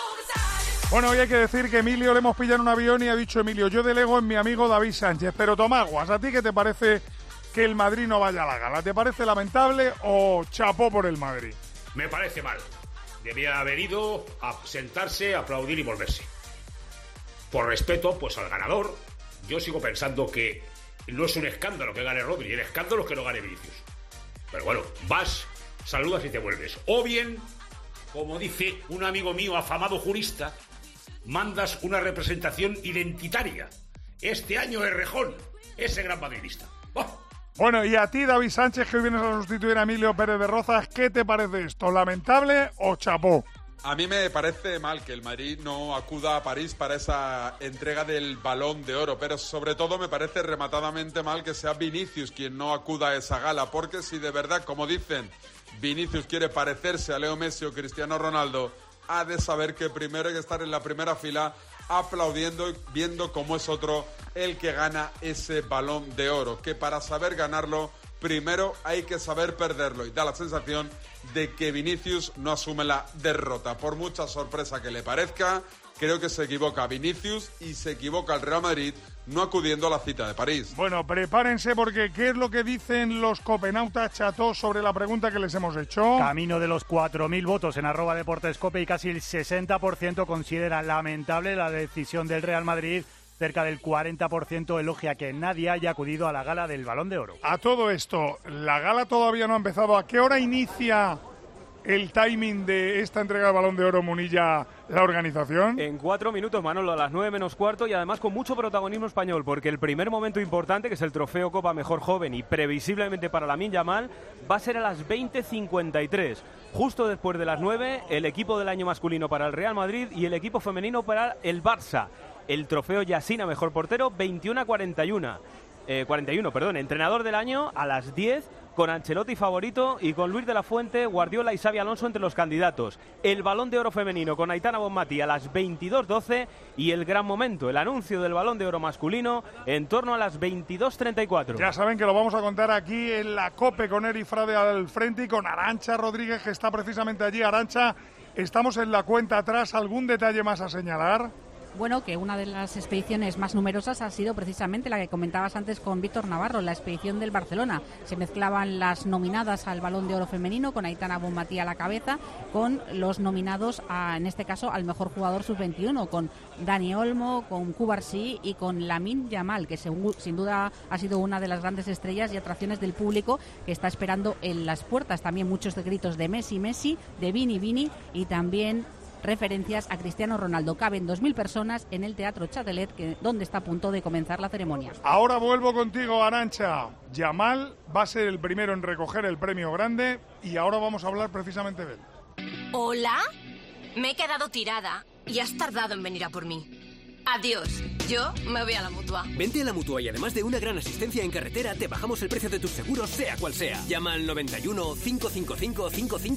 Bueno, hoy hay que decir que Emilio le hemos pillado en un avión y ha dicho Emilio, yo delego en mi amigo David Sánchez. Pero Tomás Guas, ¿a ti qué te parece que el Madrid no vaya a la gala? ¿Te parece lamentable o chapó por el Madrid? Me parece mal. Debía haber ido a sentarse, aplaudir y volverse. Por respeto, pues al ganador. Yo sigo pensando que no es un escándalo que gane Rodri, el escándalo es que no gane Vinicius. Pero bueno, vas, saludas y te vuelves. O bien, como dice un amigo mío, afamado jurista, mandas una representación identitaria. Este año Errejón, ese gran madridista. ¡Oh! Bueno, y a ti, David Sánchez, que hoy vienes a sustituir a Emilio Pérez de Rozas, ¿qué te parece esto? ¿Lamentable o chapó? A mí me parece mal que el Madrid no acuda a París para esa entrega del Balón de Oro, pero sobre todo me parece rematadamente mal que sea Vinicius quien no acuda a esa gala, porque si de verdad, como dicen, Vinicius quiere parecerse a Leo Messi o Cristiano Ronaldo, ha de saber que primero hay que estar en la primera fila aplaudiendo y viendo cómo es otro el que gana ese Balón de Oro, que para saber ganarlo primero hay que saber perderlo, y da la sensación de que Vinicius no asume la derrota. Por mucha sorpresa que le parezca, creo que se equivoca Vinicius y se equivoca el Real Madrid no acudiendo a la cita de París. Bueno, prepárense porque ¿qué es lo que dicen los copenautas, Chato, sobre la pregunta que les hemos hecho? Camino de los 4.000 votos en @deportescope y casi el 60% considera lamentable la decisión del Real Madrid. Cerca del 40% elogia que nadie haya acudido a la gala del Balón de Oro. A todo esto, la gala todavía no ha empezado. ¿A qué hora inicia el timing de esta entrega del Balón de Oro, Munilla, la organización? En 4 minutos, Manolo, a las 9 menos cuarto, y además con mucho protagonismo español, porque el primer momento importante, que es el Trofeo Copa Mejor Joven y previsiblemente para Lamine Yamal, va a ser a las 20:53. Justo después de las 9, el equipo del año masculino para el Real Madrid y el equipo femenino para el Barça. El trofeo Yasina Mejor Portero, 21-41. 41, perdón. Entrenador del año a las 10, con Ancelotti favorito y con Luis de la Fuente, Guardiola y Xabi Alonso entre los candidatos. El Balón de Oro femenino con Aitana Bonmatí a las 22:12 y el gran momento, el anuncio del Balón de Oro masculino en torno a las 22:34. Ya saben que lo vamos a contar aquí en la COPE con Eri Frade al frente y con Arantxa Rodríguez, que está precisamente allí. Arantxa, estamos en la cuenta atrás. ¿Algún detalle más a señalar? Bueno, que una de las expediciones más numerosas ha sido precisamente la que comentabas antes con Víctor Navarro, la expedición del Barcelona. Se mezclaban las nominadas al Balón de Oro femenino, con Aitana Bonmatí a la cabeza, con los nominados, en este caso, al mejor jugador sub-21, con Dani Olmo, con Cubarsí y con Lamine Yamal, que sin duda ha sido una de las grandes estrellas y atracciones del público que está esperando en las puertas. También muchos gritos de Messi, Messi, de Vini, Vini, y también referencias a Cristiano Ronaldo. Caben 2.000 personas en el Teatro Châtelet, donde está a punto de comenzar la ceremonia. Ahora vuelvo contigo, Arantxa. Yamal va a ser el primero en recoger el premio grande y ahora vamos a hablar precisamente de él. ¿Hola? Me he quedado tirada y has tardado en venir a por mí. Adiós. Yo me voy a la Mutua. Vente a la Mutua y además de una gran asistencia en carretera, te bajamos el precio de tus seguros, sea cual sea. Llama al 91 555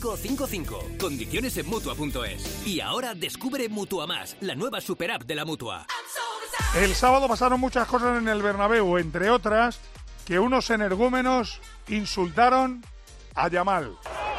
5555. Condiciones en Mutua.es. Y ahora descubre Mutua Más, la nueva super app de la Mutua. El sábado pasaron muchas cosas en el Bernabéu, entre otras que unos energúmenos insultaron a Yamal.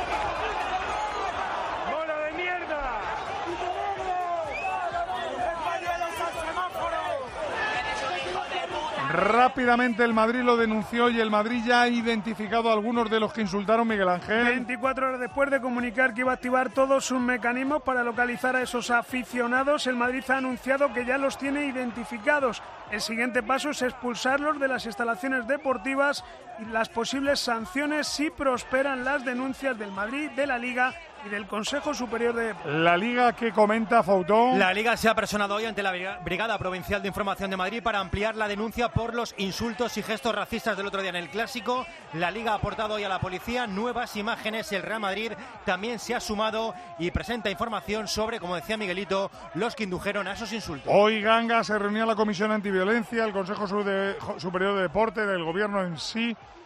Rápidamente el Madrid lo denunció y el Madrid ya ha identificado a algunos de los que insultaron, Miguel Ángel. 24 horas después de comunicar que iba a activar todos sus mecanismos para localizar a esos aficionados, el Madrid ha anunciado que ya los tiene identificados. El siguiente paso es expulsarlos de las instalaciones deportivas y las posibles sanciones si prosperan las denuncias del Madrid, de la Liga y del Consejo Superior de... La Liga, que comenta Foutón. La Liga se ha personado hoy ante la Brigada Provincial de Información de Madrid para ampliar la denuncia por los insultos y gestos racistas del otro día en el Clásico. La Liga ha aportado hoy a la policía nuevas imágenes. El Real Madrid también se ha sumado y presenta información sobre, como decía Miguelito, los que indujeron a esos insultos. Hoy Ganga se reunió en la Comisión Antiviolencia, el Consejo Superior de Deporte, del Gobierno en sí.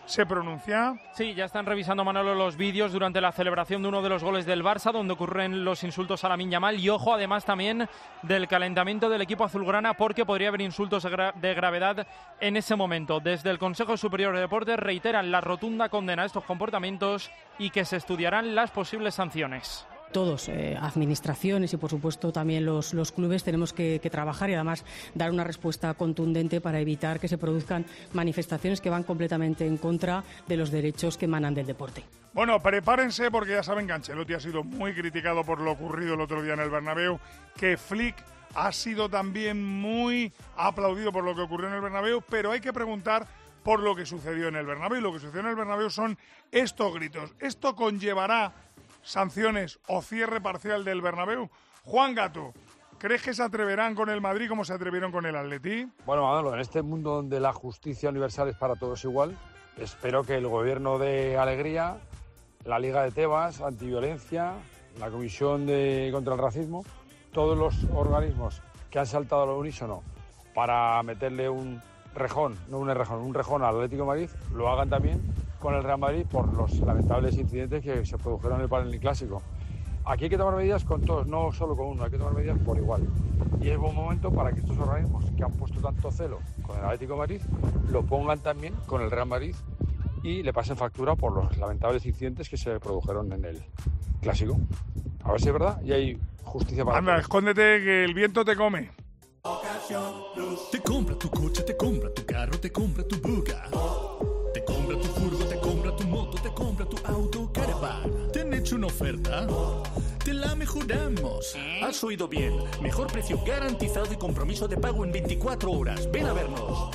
se pronuncia. Sí, ya están revisando, Manolo, los vídeos durante la celebración de uno de los goles del Barça, donde ocurren los insultos a Lamine Yamal, y ojo, además también del calentamiento del equipo azulgrana, porque podría haber insultos de gravedad en ese momento. Desde el Consejo Superior de Deportes reiteran la rotunda condena a estos comportamientos y que se estudiarán las posibles sanciones. Todos, administraciones y por supuesto también los clubes, tenemos que trabajar y además dar una respuesta contundente para evitar que se produzcan manifestaciones que van completamente en contra de los derechos que emanan del deporte. Bueno, prepárense porque ya saben que Ancelotti ha sido muy criticado por lo ocurrido el otro día en el Bernabéu, que Flick ha sido también muy aplaudido por lo que ocurrió en el Bernabéu, pero hay que preguntar por lo que sucedió en el Bernabéu. Lo que sucedió en el Bernabéu son estos gritos. ¿Esto conllevará sanciones o cierre parcial del Bernabéu? Juan Gato, ¿crees que se atreverán con el Madrid como se atrevieron con el Atleti? Bueno, Manolo, en este mundo donde la justicia universal es para todos igual, espero que el gobierno de Alegría, la Liga de Tebas, Antiviolencia, la Comisión contra el Racismo, todos los organismos que han saltado al unísono para meterle un rejón al Atlético de Madrid, lo hagan también con el Real Madrid por los lamentables incidentes que se produjeron en el Clásico. Aquí hay que tomar medidas con todos, no solo con uno, hay que tomar medidas por igual. Y es buen momento para que estos organismos que han puesto tanto celo con el Atlético de Madrid lo pongan también con el Real Madrid y le pasen factura por los lamentables incidentes que se produjeron en el Clásico. A ver si es verdad y hay justicia para todos. Escóndete que el viento te come. Te compra tu coche, te compra tu carro, te compra tu buga. Te compra tu furgo, te compra tu moto, te compra tu auto, caravan. ¿Te han hecho una oferta? Te la mejoramos. Has oído bien. Mejor precio garantizado y compromiso de pago en 24 horas. Ven a vernos.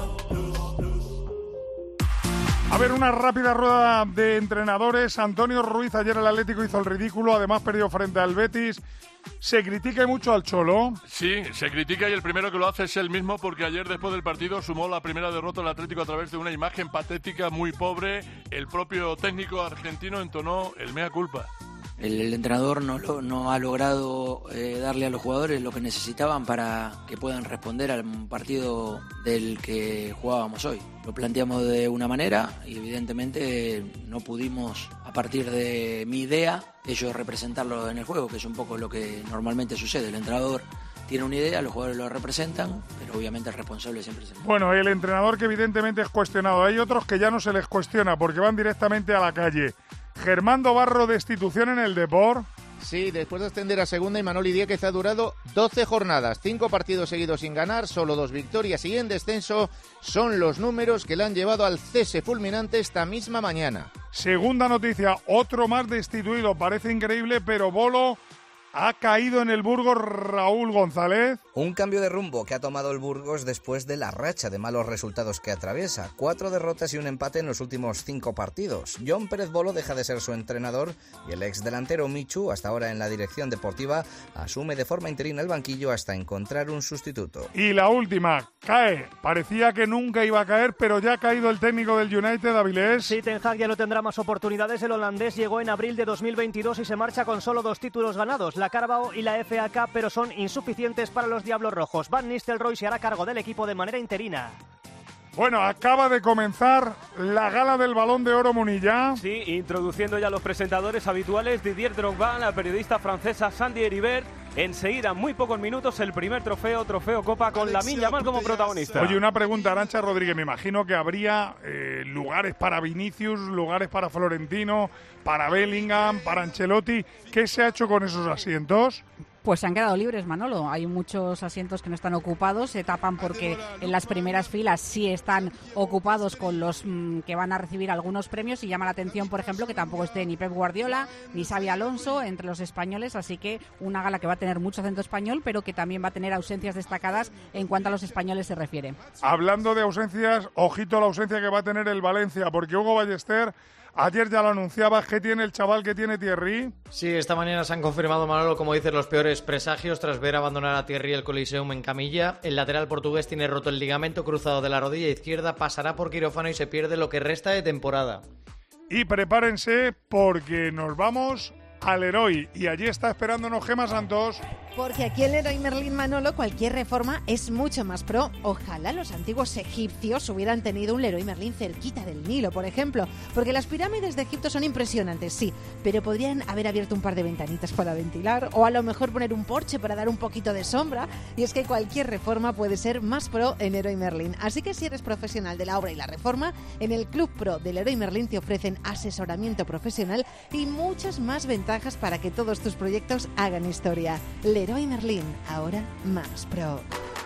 A ver, una rápida rueda de entrenadores. Antonio Ruiz, ayer el Atlético hizo el ridículo, además perdió frente al Betis. ¿Se critica mucho al Cholo? Sí, se critica y el primero que lo hace es él mismo, porque ayer después del partido sumó la primera derrota del Atlético a través de una imagen patética muy pobre. El propio técnico argentino entonó el mea culpa. El entrenador no ha logrado darle a los jugadores lo que necesitaban para que puedan responder al partido del que jugábamos hoy. Lo planteamos de una manera y evidentemente no pudimos, a partir de mi idea, ellos representarlo en el juego, que es un poco lo que normalmente sucede. El entrenador tiene una idea, los jugadores lo representan, pero obviamente el responsable siempre es el mismo. Bueno, el entrenador que evidentemente es cuestionado. Hay otros que ya no se les cuestiona porque van directamente a la calle. Germán Barro, destitución en el Depor. Sí, después de ascender a segunda, Imanol Diéguez ha durado 12 jornadas, 5 partidos seguidos sin ganar, solo 2 victorias y en descenso. Son los números que le han llevado al cese fulminante esta misma mañana. Segunda noticia, otro más destituido. Parece increíble, pero Bolo ha caído en el Burgos. Raúl González. Un cambio de rumbo que ha tomado el Burgos después de la racha de malos resultados que atraviesa. 4 derrotas y un empate en los últimos 5 partidos. Jon Pérez Bolo deja de ser su entrenador y el ex delantero Michu, hasta ahora en la dirección deportiva, asume de forma interina el banquillo hasta encontrar un sustituto. Y la última, cae. Parecía que nunca iba a caer, pero ya ha caído el técnico del United, Avilés. Sí, Ten Hag ya no tendrá más oportunidades. El holandés llegó en abril de 2022 y se marcha con solo 2 títulos ganados, la Carabao y la FA Cup, pero son insuficientes para los Diablos Rojos. Van Nistelrooy se hará cargo del equipo de manera interina. Bueno, acaba de comenzar la gala del Balón de Oro, Munilla. Sí, introduciendo ya los presentadores habituales, Didier Drogba, la periodista francesa Sandy Heribert. Enseguida, en muy pocos minutos, el primer trofeo Copa con Lamine Yamal como protagonista. Oye, una pregunta, Arantxa Rodríguez. Me imagino que habría lugares para Vinicius, lugares para Florentino, para Bellingham, para Ancelotti. ¿Qué se ha hecho con esos asientos? Pues se han quedado libres, Manolo. Hay muchos asientos que no están ocupados, se tapan porque en las primeras filas sí están ocupados con los que van a recibir algunos premios, y llama la atención, por ejemplo, que tampoco esté ni Pep Guardiola ni Xabi Alonso entre los españoles, así que una gala que va a tener mucho acento español, pero que también va a tener ausencias destacadas en cuanto a los españoles se refiere. Hablando de ausencias, ojito a la ausencia que va a tener el Valencia, porque Hugo Ballester ayer ya lo anunciaba. ¿Qué tiene el chaval que tiene Thierry? Sí, esta mañana se han confirmado, Manolo, como dices, los peores presagios tras ver abandonar a Thierry el Coliseum en camilla. El lateral portugués tiene roto el ligamento cruzado de la rodilla izquierda, pasará por quirófano y se pierde lo que resta de temporada. Y prepárense porque nos vamos al Heroi y allí está esperándonos Gemma Santos. Porque aquí en Leroy Merlin, Manolo, cualquier reforma es mucho más pro. Ojalá los antiguos egipcios hubieran tenido un Leroy Merlin cerquita del Nilo, por ejemplo. Porque las pirámides de Egipto son impresionantes, sí, pero podrían haber abierto un par de ventanitas para ventilar, o a lo mejor poner un porche para dar un poquito de sombra. Y es que cualquier reforma puede ser más pro en Leroy Merlin. Así que si eres profesional de la obra y la reforma, en el Club Pro de Leroy Merlin te ofrecen asesoramiento profesional y muchas más ventajas para que todos tus proyectos hagan historia. Leroy Merlin, ahora más pro.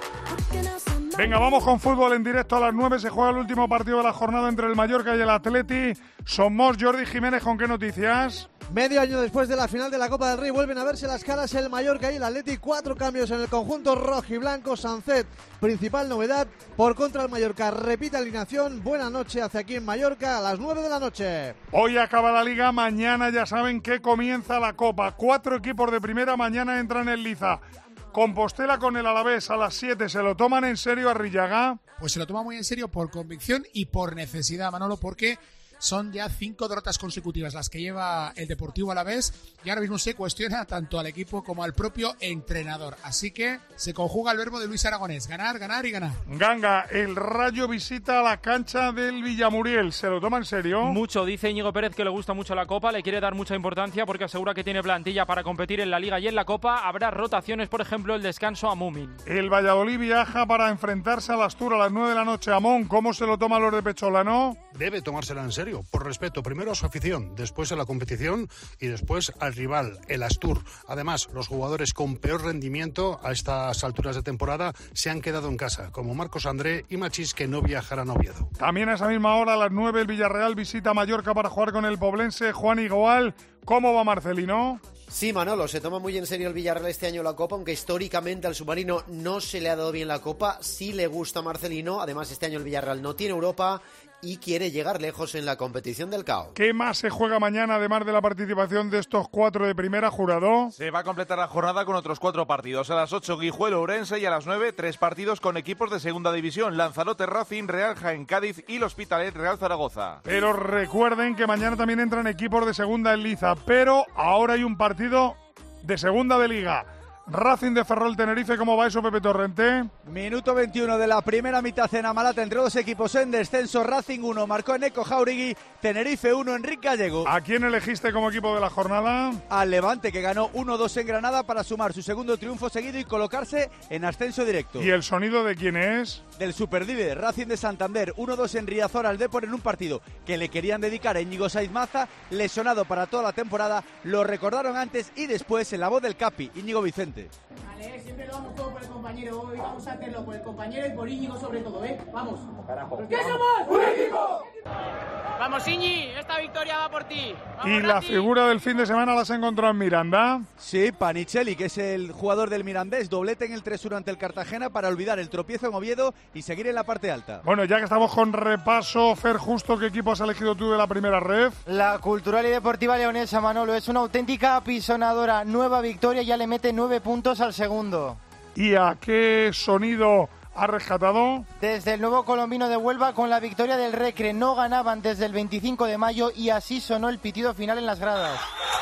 Venga, vamos con fútbol en directo. A las 9 se juega el último partido de la jornada entre el Mallorca y el Atleti. Somos Jordi Jiménez, ¿con qué noticias? Medio año después de la final de la Copa del Rey vuelven a verse las caras el Mallorca y el Atleti. 4 cambios en el conjunto rojiblanco. Sancet, principal novedad, por contra el Mallorca. Repite alineación. Buena noche hacia aquí en Mallorca a las 9 de la noche. Hoy acaba la Liga, mañana ya saben que comienza la Copa. 4 equipos de primera mañana entran en liza. Compostela con el Alavés a las 7. ¿Se lo toman en serio, Arrillaga? Pues se lo toma muy en serio por convicción y por necesidad, Manolo, porque son ya 5 derrotas consecutivas las que lleva el Deportivo Alavés y ahora mismo se cuestiona tanto al equipo como al propio entrenador. Así que se conjuga el verbo de Luis Aragonés: ganar, ganar y ganar. Ganga, el Rayo visita la cancha del Villamuriel. ¿Se lo toma en serio? Mucho, dice Íñigo Pérez que le gusta mucho la Copa, le quiere dar mucha importancia porque asegura que tiene plantilla para competir en la Liga y en la Copa. Habrá rotaciones, por ejemplo, el descanso a Mumin. El Valladolid viaja para enfrentarse al Astur a las 9 de la noche. Amón, ¿cómo se lo toman los de Pecholano? Debe tomársela en serio, por respeto primero a su afición, después a la competición y después al rival, el Astur. Además, los jugadores con peor rendimiento a estas alturas de temporada se han quedado en casa, como Marcos André y Machís, que no viajarán a Oviedo. También a esa misma hora, a las 9, el Villarreal visita Mallorca para jugar con el poblense. Juan Igual, ¿cómo va Marcelino? Sí, Manolo, se toma muy en serio el Villarreal este año la Copa, aunque históricamente al submarino no se le ha dado bien la Copa. Sí le gusta a Marcelino, además este año el Villarreal no tiene Europa y quiere llegar lejos en la competición del CAO. ¿Qué más se juega mañana, además de la participación de estos 4 de primera, Jurado? Se va a completar la jornada con otros 4 partidos. A las 8, Guijuelo, Ourense, y a las 9, 3 partidos con equipos de segunda división: Lanzarote, Racing, Real Jaén, Cádiz y el Hospitalet, Real Zaragoza. Pero recuerden que mañana también entran equipos de segunda en liza, pero ahora hay un partido de segunda de Liga. Racing de Ferrol Tenerife, ¿cómo va eso, Pepe Torrente? Minuto 21 de la primera mitad en Amalata entre dos equipos en descenso. Racing 1, marcó Eneco Jauregui. Tenerife 1, Enrique Gallego. ¿A quién elegiste como equipo de la jornada? Al Levante, que ganó 1-2 en Granada para sumar su segundo triunfo seguido y colocarse en ascenso directo. ¿Y el sonido de quién es? Del superlíder, Racing de Santander. 1-2 en Riazor al Depor en un partido que le querían dedicar a Íñigo Saiz Maza, lesionado para toda la temporada. Lo recordaron antes y después en la voz del Capi, Íñigo Vicente. Vale, siempre lo vamos todo por el compañero. Hoy vamos a hacerlo por el compañero y por Íñigo sobre todo, ¿eh? Vamos. ¿Qué somos? ¡Un equipo! Vamos, Iñi, esta victoria va por ti. Vamos, ¿Y la figura del fin de semana la has encontrado en Miranda? Sí, Panicelli, que es el jugador del Mirandés, doblete en el 3-1 ante el Cartagena para olvidar el tropiezo en Oviedo y seguir en la parte alta. Bueno, ya que estamos con repaso, Fer, justo, ¿qué equipo has elegido tú de la primera ref? La Cultural y Deportiva Leonesa, Manolo, es una auténtica apisonadora. Nueva victoria, ya le mete 9 puntos al segundo. ¿Y a qué sonido ha rescatado? Desde el nuevo colombino de Huelva con la victoria del Recre. No ganaban desde el 25 de mayo y así sonó el pitido final en las gradas.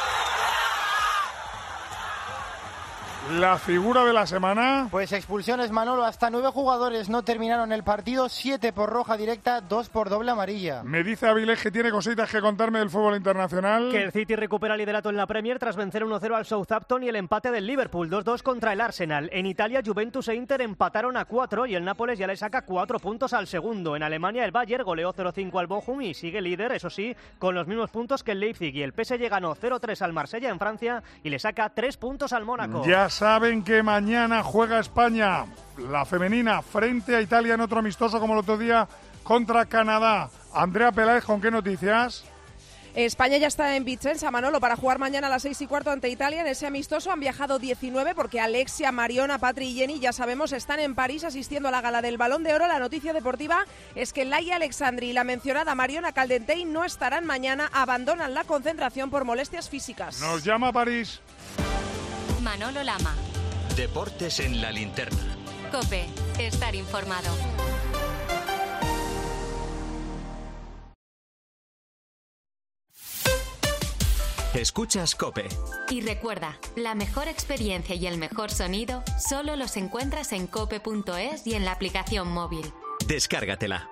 ¿La figura de la semana? Pues expulsiones, Manolo. Hasta 9 jugadores no terminaron el partido, 7 por roja directa, 2 por doble amarilla. Me dice Avilés que tiene cositas que contarme del fútbol internacional. Que el City recupera liderato en la Premier tras vencer 1-0 al Southampton y el empate del Liverpool, 2-2 contra el Arsenal. En Italia, Juventus e Inter empataron a 4 y el Nápoles ya le saca 4 puntos al segundo. En Alemania, el Bayern goleó 0-5 al Bochum y sigue líder, eso sí, con los mismos puntos que el Leipzig. Y el PSG ganó 0-3 al Marsella en Francia y le saca 3 puntos al Mónaco. Ya saben que mañana juega España, la femenina, frente a Italia en otro amistoso como el otro día contra Canadá. Andrea Peláez, ¿con qué noticias? España ya está en Vicenza, Manolo, para jugar mañana a las 6:15 ante Italia. En ese amistoso han viajado 19 porque Alexia, Mariona, Patri y Jenny, ya sabemos, están en París asistiendo a la gala del Balón de Oro. La noticia deportiva es que Laia Alexandri y la mencionada Mariona Caldentey no estarán mañana, abandonan la concentración por molestias físicas. Nos llama París. Manolo Lama. Deportes en la linterna. COPE, estar informado. Escuchas COPE. Y recuerda, la mejor experiencia y el mejor sonido solo los encuentras en cope.es y en la aplicación móvil. Descárgatela.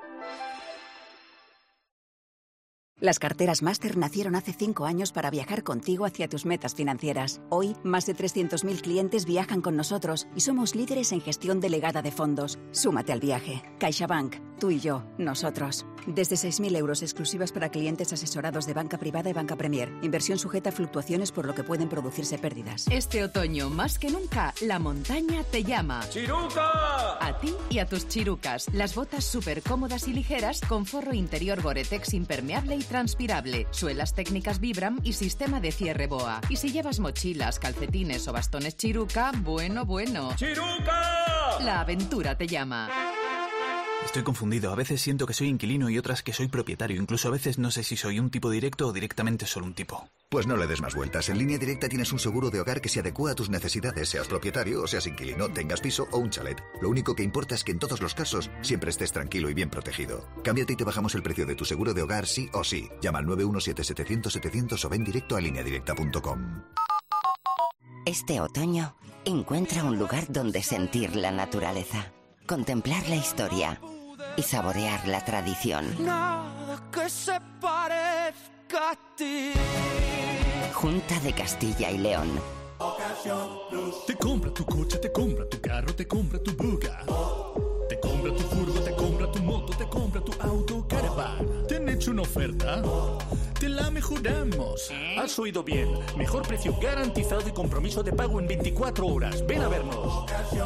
Las carteras Master nacieron hace 5 años para viajar contigo hacia tus metas financieras. Hoy, más de 300.000 clientes viajan con nosotros y somos líderes en gestión delegada de fondos. Súmate al viaje. CaixaBank, tú y yo, nosotros. Desde 6.000 euros exclusivas para clientes asesorados de banca privada y banca Premier. Inversión sujeta a fluctuaciones por lo que pueden producirse pérdidas. Este otoño, más que nunca, la montaña te llama. ¡Chiruca! A ti y a tus chirucas. Las botas súper cómodas y ligeras con forro interior Gore-Tex impermeable y transpirable, suelas técnicas Vibram y sistema de cierre BOA. Y si llevas mochilas, calcetines o bastones Chiruca, bueno. ¡Chiruca! La aventura te llama. Estoy confundido. A veces siento que soy inquilino y otras que soy propietario. Incluso a veces no sé si soy un tipo directo o directamente solo un tipo. Pues no le des más vueltas. En Línea Directa tienes un seguro de hogar que se adecua a tus necesidades, seas propietario o seas inquilino, tengas piso o un chalet. Lo único que importa es que en todos los casos siempre estés tranquilo y bien protegido. Cámbiate y te bajamos el precio de tu seguro de hogar sí o sí. Llama al 917-700-700 o ven directo a lineadirecta.com. Este otoño, encuentra un lugar donde sentir la naturaleza, contemplar la historia y saborear la tradición. Nada que se parezca a ti. Junta de Castilla y León. Te compra tu coche, te compra tu carro, te compra tu buga. Te compra tu furgo, te compra tu moto, te compra tu auto, caravan. ¿Te han hecho una oferta? Te la mejoramos. Has oído bien. Mejor precio garantizado y compromiso de pago en 24 horas. Ven a vernos.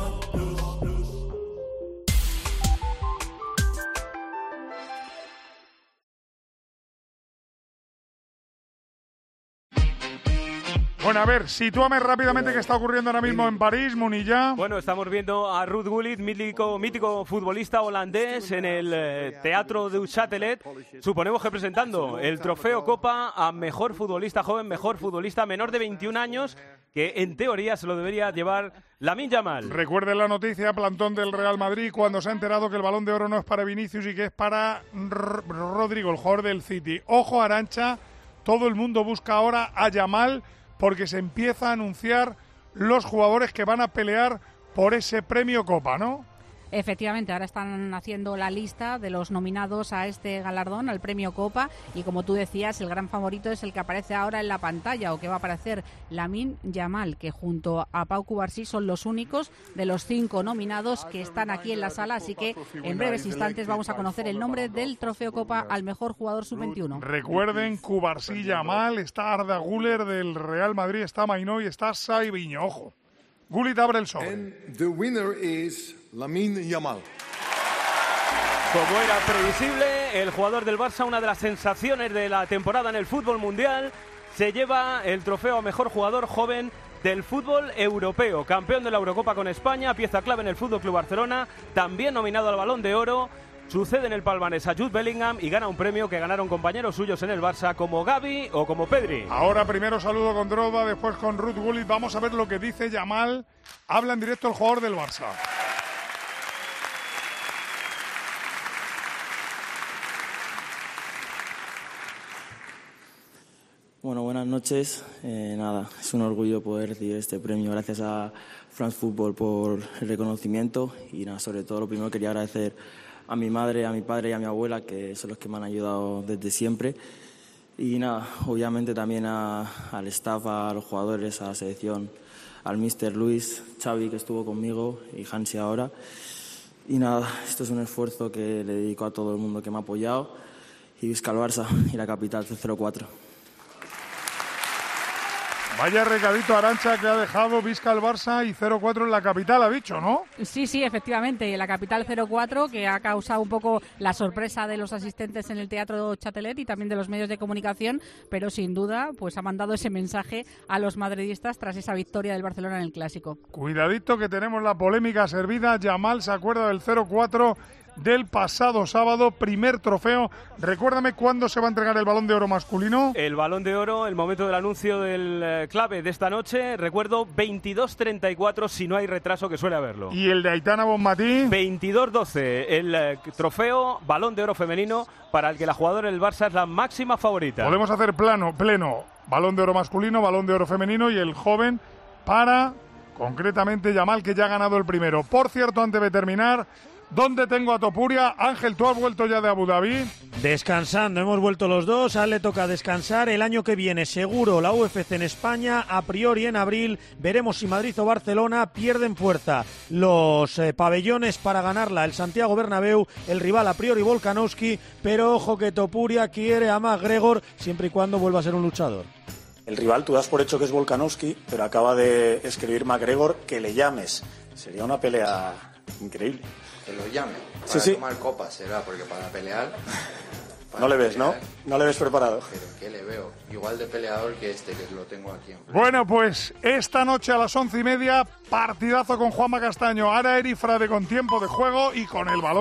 Bueno, a ver, sitúame rápidamente qué está ocurriendo ahora mismo en París, Munilla. Bueno, estamos viendo a Ruud Gullit, mítico futbolista holandés, en el Teatro du Châtelet. Suponemos que presentando el trofeo Copa a mejor futbolista joven, mejor futbolista menor de 21 años, que en teoría se lo debería llevar Lamine Yamal. Recuerden la noticia, plantón del Real Madrid, cuando se ha enterado que el Balón de Oro no es para Vinicius y que es para Rodrigo, el jugador del City. Ojo, Arantxa, todo el mundo busca ahora a Yamal, porque se empieza a anunciar los jugadores que van a pelear por ese premio Copa, ¿no? Efectivamente, ahora están haciendo la lista de los nominados a este galardón, al premio Copa, y como tú decías, el gran favorito es el que aparece ahora en la pantalla, o que va a aparecer, Lamine Yamal, que junto a Pau Cubarsí son los únicos de los 5 nominados que están aquí en la sala, así que en breves instantes vamos a conocer el nombre del trofeo Copa al mejor jugador sub-21. Recuerden, Cubarsí, Yamal, está Arda Güler del Real Madrid, está Mainó y está Saibiño, ojo. Gullit abre el sobre. And the winner is Lamine Yamal. Como era previsible, el jugador del Barça, una de las sensaciones de la temporada en el fútbol mundial, se lleva el trofeo a mejor jugador joven del fútbol europeo. Campeón de la Eurocopa con España, pieza clave en el FC Barcelona, también nominado al Balón de Oro. Sucede en el palmarés a Jude Bellingham y gana un premio que ganaron compañeros suyos en el Barça como Gavi o como Pedri. Ahora primero saludo con Drogba, después con Ruud Gullit. Vamos a ver lo que dice Yamal. Habla en directo el jugador del Barça. Bueno, buenas noches. Nada, es un orgullo poder recibir este premio. Gracias a France Football por el reconocimiento y nada, sobre todo lo primero quería agradecer a mi madre, a mi padre y a mi abuela, que son los que me han ayudado desde siempre. Y nada, obviamente también al staff, a los jugadores, a la selección, al míster Luis, Xavi, que estuvo conmigo, y Hansi ahora. Y nada, esto es un esfuerzo que le dedico a todo el mundo que me ha apoyado. Y visca el Barça y la capital 04. Vaya recadito, Arantxa, que ha dejado visca el Barça y 0-4 en la capital, ha dicho, ¿no? Sí, efectivamente, la capital 0-4, que ha causado un poco la sorpresa de los asistentes en el Teatro Châtelet y también de los medios de comunicación, pero sin duda pues ha mandado ese mensaje a los madridistas tras esa victoria del Barcelona en el Clásico. Cuidadito que tenemos la polémica servida. Yamal se acuerda del 0-4 del pasado sábado, primer trofeo. Recuérdame cuándo se va a entregar el Balón de Oro masculino. El Balón de Oro, el momento del anuncio del clave de esta noche, recuerdo 22:34 si no hay retraso, que suele haberlo. ¿Y el de Aitana Bonmatí? 22:12, el trofeo Balón de Oro femenino para el que la jugadora del Barça es la máxima favorita. Podemos hacer pleno. Balón de Oro masculino, Balón de Oro femenino y el joven para, concretamente, Yamal, que ya ha ganado el primero. Por cierto, antes de terminar, ¿dónde tengo a Topuria? Ángel, ¿tú has vuelto ya de Abu Dhabi? Descansando, hemos vuelto los dos, a él le toca descansar. El año que viene seguro la UFC en España, a priori en abril, veremos si Madrid o Barcelona pierden fuerza los pabellones para ganarla. El Santiago Bernabéu, el rival a priori Volkanovski, pero ojo que Topuria quiere a McGregor siempre y cuando vuelva a ser un luchador. El rival, tú das por hecho que es Volkanovski, pero acaba de escribir McGregor que le llames. Sería una pelea increíble. Que lo llame. Sí, Para sí. tomar copas será, porque para pelear... No le ves, ¿no? No le ves preparado. Pero ¿qué le veo? Igual de peleador que este, que lo tengo aquí. Bueno, pues esta noche a las 11:30, partidazo con Juanma Castaño, Ara Erifrade con tiempo de juego y con el balón.